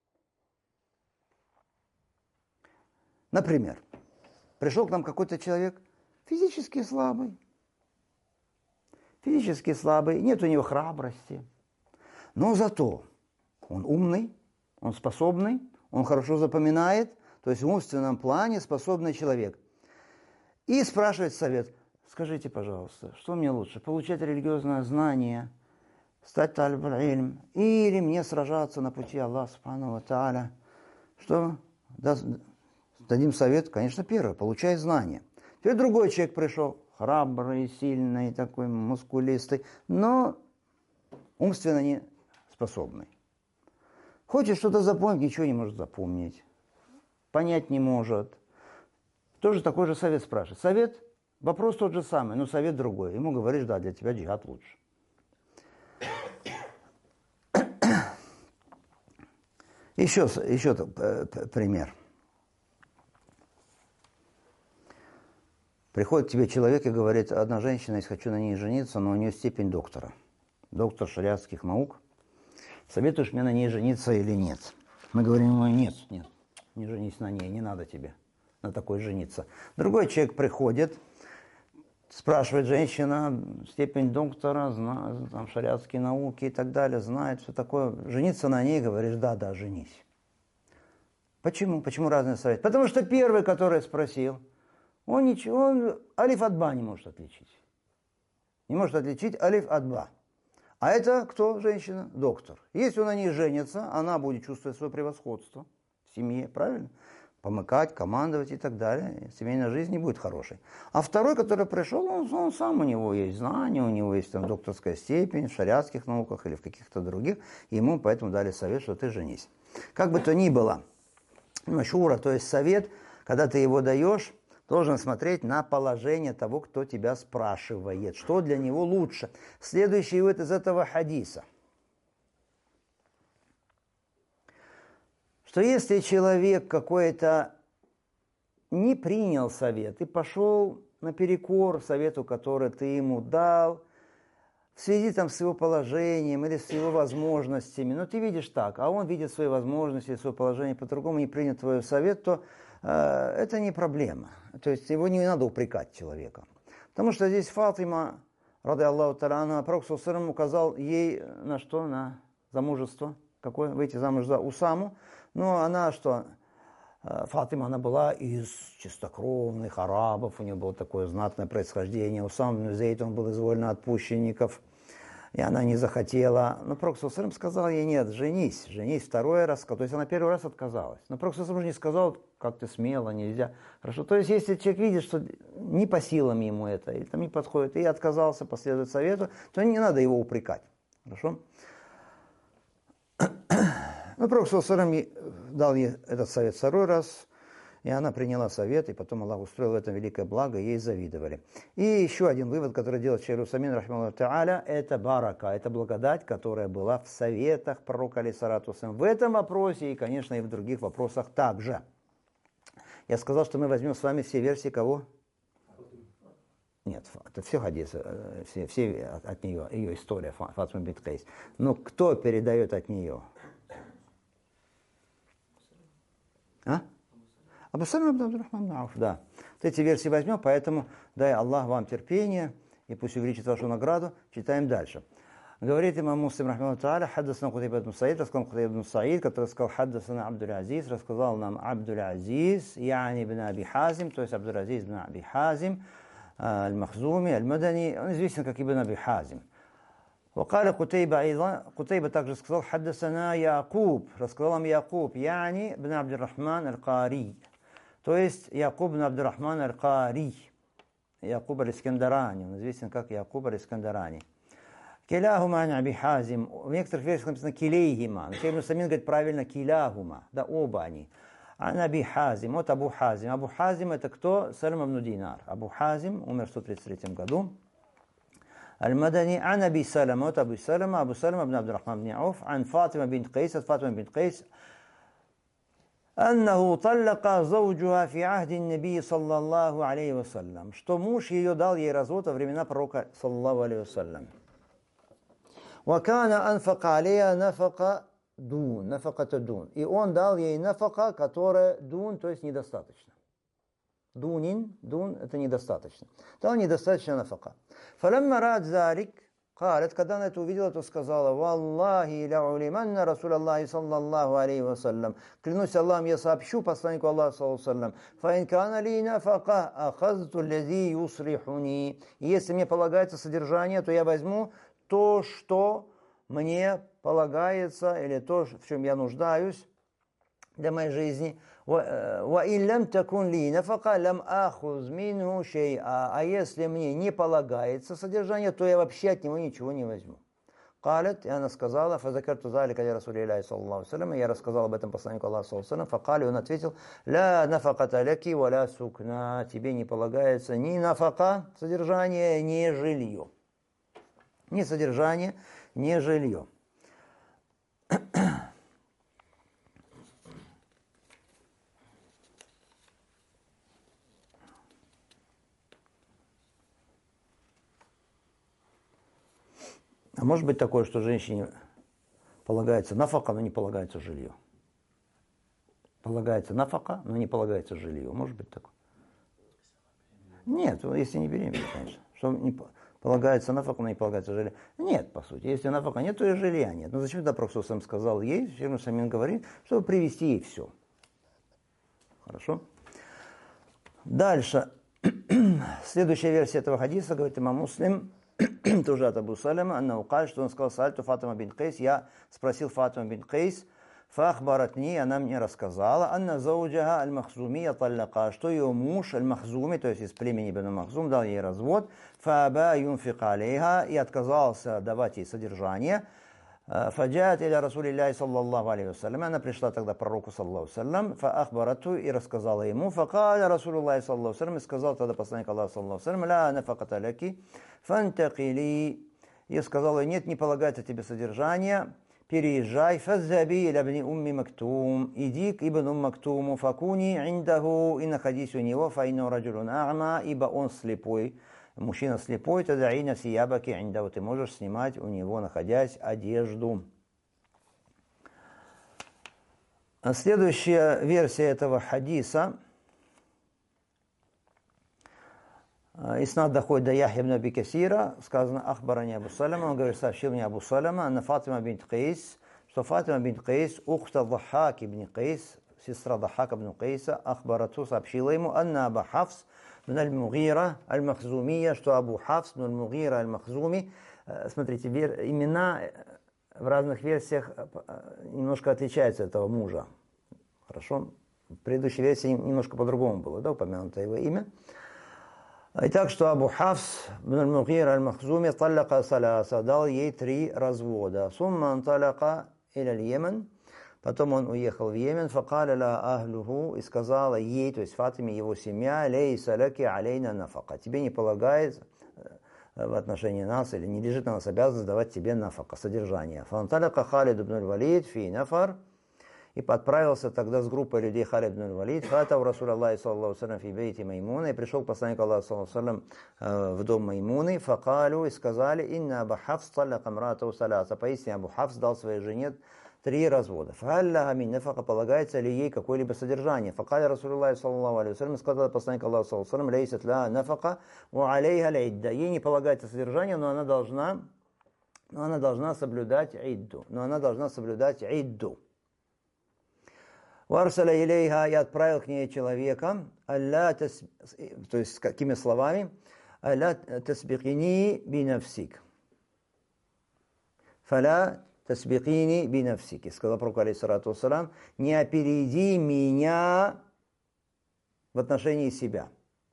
Например, пришел к нам какой-то человек физически слабый, физически слабый, нет у него храбрости, но зато он умный, он способный, он хорошо запоминает, то есть в умственном плане способный человек. И спрашивает совет, скажите, пожалуйста, что мне лучше, получать религиозное знание, стать талиб аль-илм, или мне сражаться на пути Аллаха субхану ва тааля? Что? Дадим совет, конечно, первый, получай знания. Теперь другой человек пришел, храбрый, сильный, такой мускулистый, но умственно не способный. Хочет что-то запомнить, ничего не может запомнить. Понять не может. Тоже такой же совет спрашивает. Совет, вопрос тот же самый, но совет другой. Ему говоришь, да, для тебя джихад лучше. Еще, еще пример. Приходит к тебе человек и говорит, одна женщина, я хочу на ней жениться, но у нее степень доктора. Доктор шариатских наук. Советуешь мне на ней жениться или нет? Мы говорим ему, нет, нет, не женись на ней, не надо тебе на такой жениться. Другой человек приходит, спрашивает женщина, степень доктора, знает, там, шариатские науки и так далее, знает, все такое. Жениться на ней, говоришь, да, да, женись. Почему? Почему разные советы? Потому что первый, который спросил, он ничего, он алиф от ба не может отличить. Не может отличить алиф от ба. А это кто женщина? Доктор. Если он на ней женится, она будет чувствовать свое превосходство в семье, правильно? Помыкать, командовать и так далее. Семейная жизнь не будет хорошей. А второй, который пришел, он, он сам, у него есть знания, у него есть там докторская степень в шариатских науках или в каких-то других. И ему поэтому дали совет, что ты женись. Как бы то ни было, машура, то есть совет, когда ты его даешь, должен смотреть на положение того, кто тебя спрашивает, что для него лучше. Следующий вот из этого хадиса. Что если человек какой-то не принял совет и пошел наперекор совету, который ты ему дал, в связи там с его положением или с его возможностями, но ты видишь так, а он видит свои возможности, свое положение по-другому, не принял твой совет, то э, это не проблема. То есть его не надо упрекать человека. Потому что здесь Фатима, рады Аллаху та'аля, Пророк саллаллаху алейхи ва саллям указал ей на что? На замужество. Какое? Выйти замуж за Усаму. Но она что? Фатима, она была из чистокровных арабов, у нее было такое знатное происхождение. Усам ибн Зейд, он был из вольноотпущенников. И она не захотела. Но Пророк саллаллаху алейхи ва саллям сказал ей, нет, женись, женись второй раз. То есть она первый раз отказалась. Но Пророк саллаллаху алейхи ва саллям не сказал, как ты смела, нельзя. Хорошо. То есть если человек видит, что не по силам ему это, или там не подходит, и отказался последовать совету, то не надо его упрекать. Хорошо? Но Пророк саллаллаху алейхи ва саллям дал ей этот совет второй раз, и она приняла совет, и потом Аллах устроил в этом великое благо, ей завидовали. И еще один вывод, который делает Шейх Усаймин, рахимахуллаху тааля, это барака, это благодать, которая была в советах пророка, алейхиссалату вассалям, в этом вопросе и, конечно, и в других вопросах также. Я сказал, что мы возьмем с вами все версии кого? Нет, это все хадисы, все, все от, от нее, ее история, Фатима бинт Кайс. Но кто передает от нее? А? Абу Салама ибн Абдуррахман ибн Ауф, да. Вот эти версии возьмем, поэтому дай Аллах вам терпение и пусть увеличит вашу награду. Читаем дальше. Говорит имам Муслим, рахмахуллаху тааля, хаддасана Кутайба ибн Саид, рассказал Кутайба ибн Саид, который сказал, хаддасана Абдуль Азиз, рассказал нам Абдуль Азиз, яни ибн Аби Хазим, то есть Абдуль Азиз ибн Аби Хазим, аль-Махзуми, аль-Мадани, он известен как ибн Аби Хазим. وقال قتيبة أيضا قتيبة также сказал حدثنا يعقوب рассказал нам Якуб يعني بن عبد الرحمن القاري то есть Якуб бн عبد الرحمن القاري Якуб аль-Искандарани он известен как Якуб аль-Искандарани كلاهما عن أبي حازم в некоторых версиях написано كليهما Шейх ибн Усаймин говорит правильно كلاهما да оба они عن أبي حازم вот Абу Хазим Абу Хазим это кто? Салама ибн Динар Абу Хазим умер в сто тридцать третьем году المدني عن أبي سلمة أبو سلمة أبو سلمة بن عبد الرحمن بن عوف عن فاطمة بنت قيس فاطمة بنت قيس أنه طلق زوجها في عهد النبي صلى الله عليه وسلم что муж ее дал ей развод во времена пророка صلى الله عليه وسلم وكان أنفق عليها نفقة دون نفقة دون и он дал ей нафака которая дун то есть недостаточно دون دون это недостаточно дал недостаточно нафака فلما رأت ذلك قالت когда она это увидела то сказала والله لعلمن رسول الله صلى الله عليه وسلم клянусь Аллахом я сообщу посланнику Аллаха صلى الله عليه وسلم فإن كان لي نفقة أخذت الذي يصرحني если мне полагается содержание то я возьму то что мне полагается или то в чем я нуждаюсь для моей жизни وإن لم تكن لي نفقة لم آخذ منه شيئا а если мне не полагается содержание то я вообще от него ничего не возьму قالت и она сказала فذكرت ذلك لرسول الله صلى الله عليه وسلم я рассказал об этом посланнику Аллаха صلى الله عليه وسلم فقال он ответил لا نفقة لك ولا سكنى тебе не полагается ни нафака содержание ни жилье ни содержание ни жилье А может быть такое, что женщине полагается нафака, но не полагается жилье? Полагается нафака, но не полагается жилье. Может быть такое? Нет, если не беременна, конечно. Что не полагается нафака, но не полагается жилье. Нет, по сути. Если нафака нет, то и жилья нет. Но зачем тогда Пророк сам сказал ей, Шейх ибн Усаймин говорит, чтобы привести ей все. Хорошо? Дальше. Следующая версия этого хадиса, говорит имам Муслим, тоже от Абу Салама, анна укаль, что он сказал Сальту Фатима бин Кайс, я спросил Фатима бин Кайс, фахбаратни, она мне рассказала, анна зауджаха аль-Махзумия таллака, что ее муж аль-Махзуми, то есть из племени Бен Махзум, дал ей развод, фааба юнфик алейха, и отказался давать ей содержание. Фаджат иля Расулиллахи саллаллаху алейхи вассалям, она пришла тогда к пророку саллаллаху алейхи вассалям, фаахбарату, и рассказала ему, факаля Расулиллахи саллаллаху алейхи вассалям, и сказал тогда посланник Аллаха саллаллаху алейхи вассалям, ля нафаката ляки, фантакили, и сказала, нет, не полагается тебе содержание, переезжай, фаззаби иля бни умми Мактум, иди к ибн ум Мактуму, факуни индаху, и находись у него, файну раджулун а'ма, ибо он слепой, мужчина слепой, тадаина сиябаки индаху, ты можешь снимать у него, находясь, одежду. Следующая версия этого хадиса, иснад доходит до Яхья ибн Аби Касира, сказано Ахбарани Абу Салама, он говорит, сообщил мне Абу Салама, анна Фатима бинт Кайс, что Фатима бинт Кайс, ухта Дахак ибн Кайс, сестра Дахака ибн Кайса, Ахбарату сообщила ему, анна Аба Хафс бин аль-Мугира аль-Махзумия, что Абу Хафс бин аль-Мугира аль-Махзуми, смотрите, имена в разных версиях немножко отличаются от этого мужа. Хорошо? В предыдущей версии немножко по-другому было, да, упомянуто его имя. Итак, что Абу Хафс бин аль-Мугир аль-Махзуми таллака саласа, дал ей три развода. Сумма анталака иля аль-Йемен, потом он уехал в Йемен, факаля ла ахлюху, и сказала ей, то есть Фатиме, его семья, лейса лаки алейна нафака, тебе не полагается в отношении нас, или не лежит на нас обязанность давать тебе нафака, содержание. Фанталака Халид ибн аль-Валид фи нафар, и подправился тогда с группой людей Халид ибн аль-Валид, фатав Расул Аллахи саллаллаху алейхи ва саллям фи бейти Маймуна, и пришел посланник Аллаха саллаллаху алейхи ва саллям в дом Маймуны, факалю, и сказали, инна Абу Хафс таллака мратаху саласа, поистине Абу Хафс дал своей жене три развода. Фаллаха мин нафака, полагается ли ей какое-либо содержание? Факаля Расулуллахи саллаллаху алейхи ва саллям, сказал посланник Аллаха саллаллаху алейхи ва саллям, лейсат ла нафака ва алейха аль-идда, ей не полагается содержание, но она должна, но она должна соблюдать идду, но она должна соблюдать идду. Варсаля илейха, я отправил к ней человека, алла тас, то есть какими словами? Алла тасбикини бинавсик. «Фаля тасбикини бинавсики», сказал пророк, алейхиссалату вассалам, «не опереди меня в отношении себя».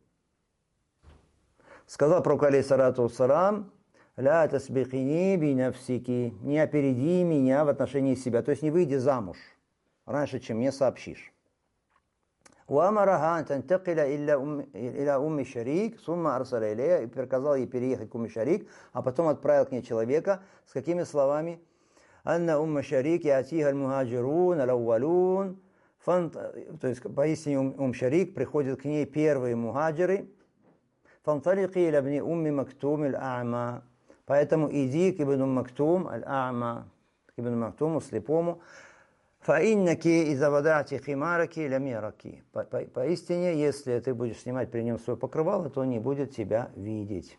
Сказал пророк, алейхиссалату вассалам, «Ля тасбикини бинавсики», не опереди меня в отношении себя, то есть не выйди замуж раньше, чем мне сообщишь. «Уамараха тантакиля иля умми шарик, сумма арсаля илея», и приказал ей переехать к умми шарик, а потом отправил к ней человека с какими словами? «Анна умма шарик ятиха аль-мухаджирун аль-аувалун», то есть поистине ум шарик приходит к ней первые мухаджиры. «Фанталики иля бни умми мактум аль-а'ма», поэтому иди к ибн мактум аль-а'ма, к ибн мактуму слепому. «Фаиннаки иза вадати химараки лямираки», поистине, если ты будешь снимать при нем свое покрывало, то он не будет тебя видеть.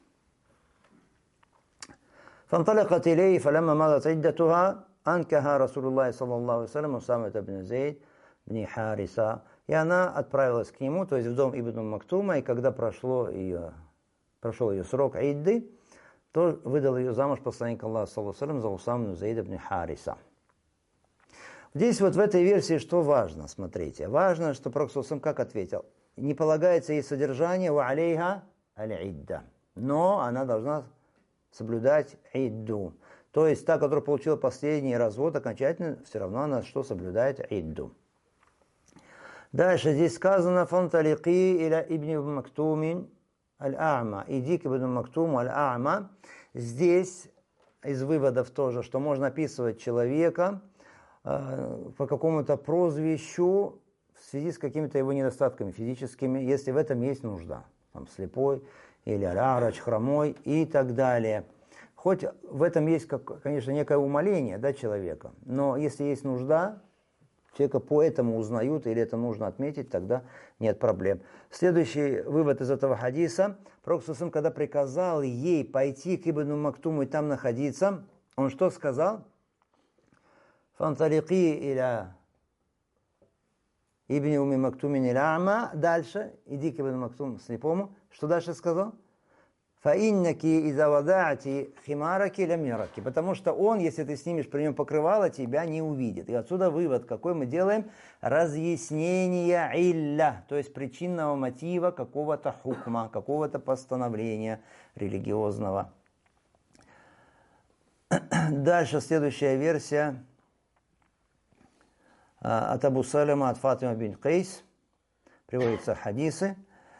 «Фанталакат илей фалямма мадат иддатуха анкаха Расулуллахи саллаллаху алейхи ва саллям Усама ибн Зейд бни Хариса». И она отправилась к нему, то есть в дом ибн Мактума, и когда прошло ее, прошел ее срок идды, то выдал ее замуж посланник Аллаха саллаллаху алейхи ва саллям за Усаму ибн Зейда бни Хариса. Здесь вот в этой версии что важно, смотрите. Важно, что пророк саллаллаху алейхи ва саллям как ответил. Не полагается ей содержание ва алейха аль-идда, но она должна соблюдать идду. То есть та, которая получила последний развод окончательно, все равно она что соблюдает идду. Дальше здесь сказано «Фанталики иля ибни Мактумин аль-а'ма», иди к ибн Мактуму аль-а'ма. Здесь из выводов тоже, что можно описывать человека э, по какому-то прозвищу в связи с какими-то его недостатками физическими, если в этом есть нужда. Там, слепой или аль-арач, хромой и так далее. Хоть в этом есть, как, конечно, некое умаление, да, человека, но если есть нужда, человека по этому узнают, или это нужно отметить, тогда нет проблем. Следующий вывод из этого хадиса. Пророк саллаллаху алейхи ва саллям, когда приказал ей пойти к ибн Мактуму и там находиться, он что сказал? «Фанталики иля ибн умми Мактумин иля-ама». Дальше, иди к ибн Мактуму слепому. Что дальше сказал? «Фаиннаки иза вадати химараки лямираки», потому что он, если ты снимешь при нем покрывало, тебя не увидит. И отсюда вывод, какой мы делаем? Разъяснение илля, то есть причинного мотива какого-то хукма, какого-то постановления религиозного. Дальше следующая версия от Абу Салама, от Фатима бин Кайс, приводятся хадисы.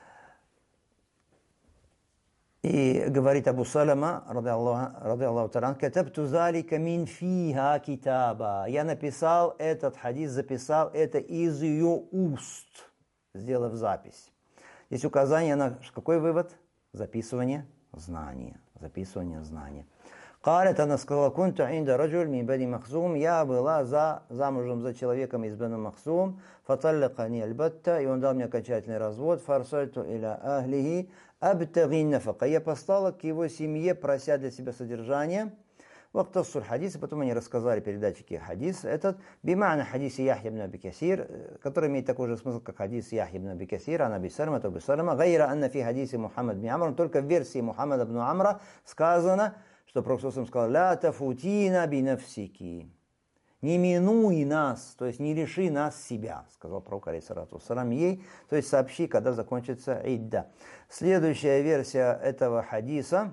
И говорит Абу Салама, ради Аллаху та'аля, «Катабту залика мин фиха китаба». Я написал этот хадис, записал это из ее уст, сделав запись. Здесь указание на какой вывод? Записывание знания. Записывание знания. Калет, она сказала, «Кунту инда раджуль мин бани Махзум». Я была за, замужем за человеком из бани Махзум. Фаталлакани аль-батта. И он дал мне окончательный развод. Фарсальту иля ахлихи абтаги нафака. Я послала к его семье, прося для себя содержание. Вактассуль хадис. И потом они рассказали передатчики хадис. Этот бимана хадис Яхья ибн Аби Касир, который имеет такой же смысл, как хадис Яхья ибн Аби Касир, ан Аби Салама, Аби Салама. Гайра анна фи хадисе Мухаммад бин Амр. Только в версии Мухаммада бин Амра сказано, что пророк сказал, «Ля тафутина бинафсики». «Не минуй нас», то есть не лиши нас себя, сказал пророк, алейхиссалату вассалам, ей, то есть сообщи, когда закончится идда. Следующая версия этого хадиса.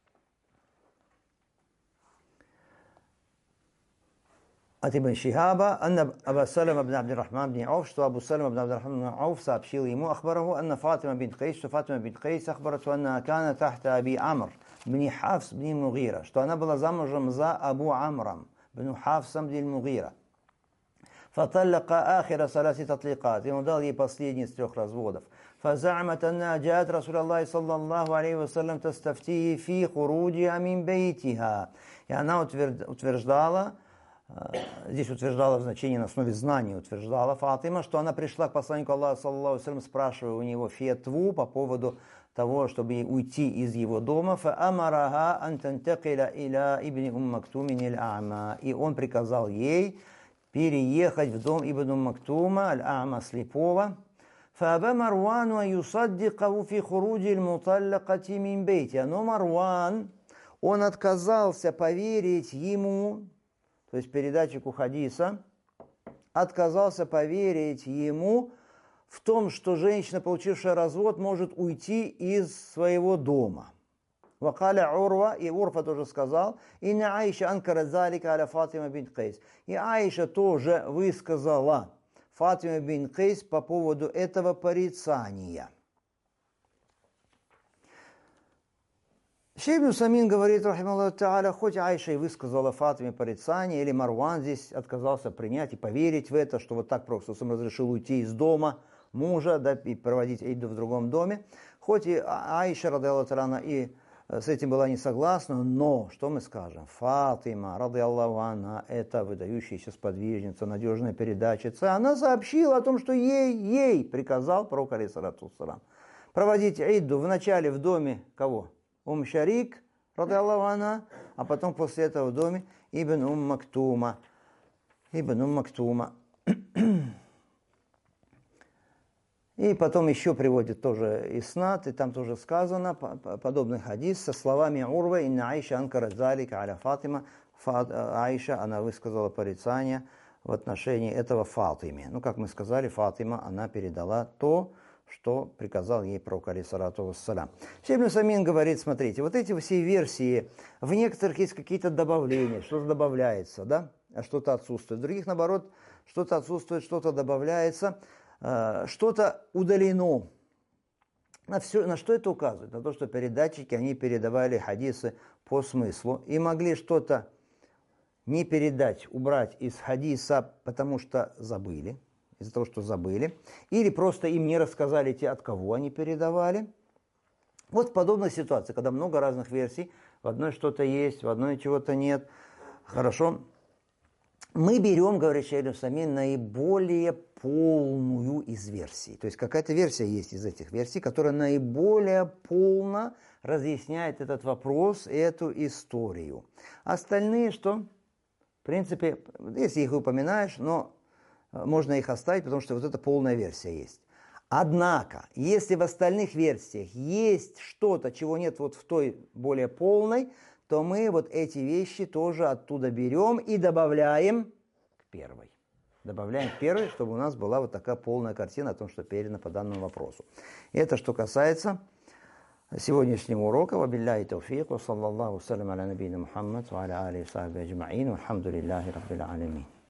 От Ибн Шихаба, анна Абу Салама бин Абдир-Рахман бин Ауф, что Абу Салама бин Абдир-Рахман бин Ауф сообщил ему, ахбараху, анна Фатима бин Кайс, что Фатима бин Кайс, ахбарату, анна кана тахта Аби Амр бни Хафс бни Мугира, что она была замужем за Абу Амром, бни Хафсом бни Мугира. Фаталлака ахира саласи татликат, и он дал ей последний из трех разводов. Фаза'мат анна джаат Расул Аллахи саллаллаху алейхи ва саллям тастафтии фи хуруджиха мин бейтиха. И она утверждала, здесь утверждала в значении на основе знаний, утверждала Фатима, что она пришла к посланнику Аллаха саллаллаху алейхи ва саллям, спрашивая у него фетву по поводу того, чтобы уйти из его дома, фа'амараха ан тантакиля иля ибни Умми Мактумин аль-а'ма. И он приказал ей переехать в дом ибн Умми Мактума аль-а'ма, слепого. Фа'аба Марвану юсаддикаху фи хуруджи аль-муталлакати мин бейти. Но Марван, он отказался поверить ему, то есть передатчику хадиса, отказался поверить ему в том, что женщина, получившая развод, может уйти из своего дома. Вакаля Урва, и Урфа тоже сказал, «Инна Аиша анкара залика аля Фатима бин Кайс». И Аиша тоже высказала Фатима бин Кайс по поводу этого порицания. Шейх ибн Усаймин говорит, рахималлаху та'аля, хоть Аиша и высказала Фатиме порицание, или Марван здесь отказался принять и поверить в это, что вот так просто сам разрешил уйти из дома мужа, да, и проводить Иду в другом доме, хоть и Аиша, радиаллаху та'аля, и с этим была не согласна, но, что мы скажем, Фатима, радиаллаху анха, это выдающаяся сподвижница, надежная передатчица, она сообщила о том, что ей, ей приказал пророк алейхиссалату вассалам проводить Иду вначале в доме кого? Ум Шарик, радиаллаху анха, а потом после этого в доме Ибн Ум Мактума. Ибн Ум Мактума. И потом еще приводит тоже иснад, и там тоже сказано, подобный хадис, со словами Урва, «Инна Аиша анкара залика аля Фатима». Аиша, она высказала порицание в отношении этого Фатиме. Ну, как мы сказали, Фатима, она передала то, что приказал ей пророк алейхиссалату вассалям. Шейх ибн Усаймин говорит, смотрите, вот эти все версии, в некоторых есть какие-то добавления, что-то добавляется, да, а что-то отсутствует. В других, наоборот, что-то отсутствует, что-то добавляется, э, что-то удалено. На, все, на что это указывает? На то, что передатчики, они передавали хадисы по смыслу и могли что-то не передать, убрать из хадиса, потому что забыли, из-за того, что забыли, или просто им не рассказали те, от кого они передавали. Вот в подобной ситуации, когда много разных версий, в одной что-то есть, в одной чего-то нет. Хорошо. Мы берем, говорит шейх ибн Усаймин, наиболее полную из версий. То есть какая-то версия есть из этих версий, которая наиболее полно разъясняет этот вопрос, эту историю. Остальные что? В принципе, если их упоминаешь, но можно их оставить, потому что вот эта полная версия есть. Однако, если в остальных версиях есть что-то, чего нет вот в той более полной, то мы вот эти вещи тоже оттуда берем и добавляем к первой. Добавляем к первой, чтобы у нас была вот такая полная картина о том, что передано по данному вопросу. Это что касается сегодняшнего урока. Вабилляхи тауфик, ва саллаллаху салям аля набийна Мухаммад, ва аля алихи ва сахбихи аджмаин, вальхамдулиллахи раббил алямин.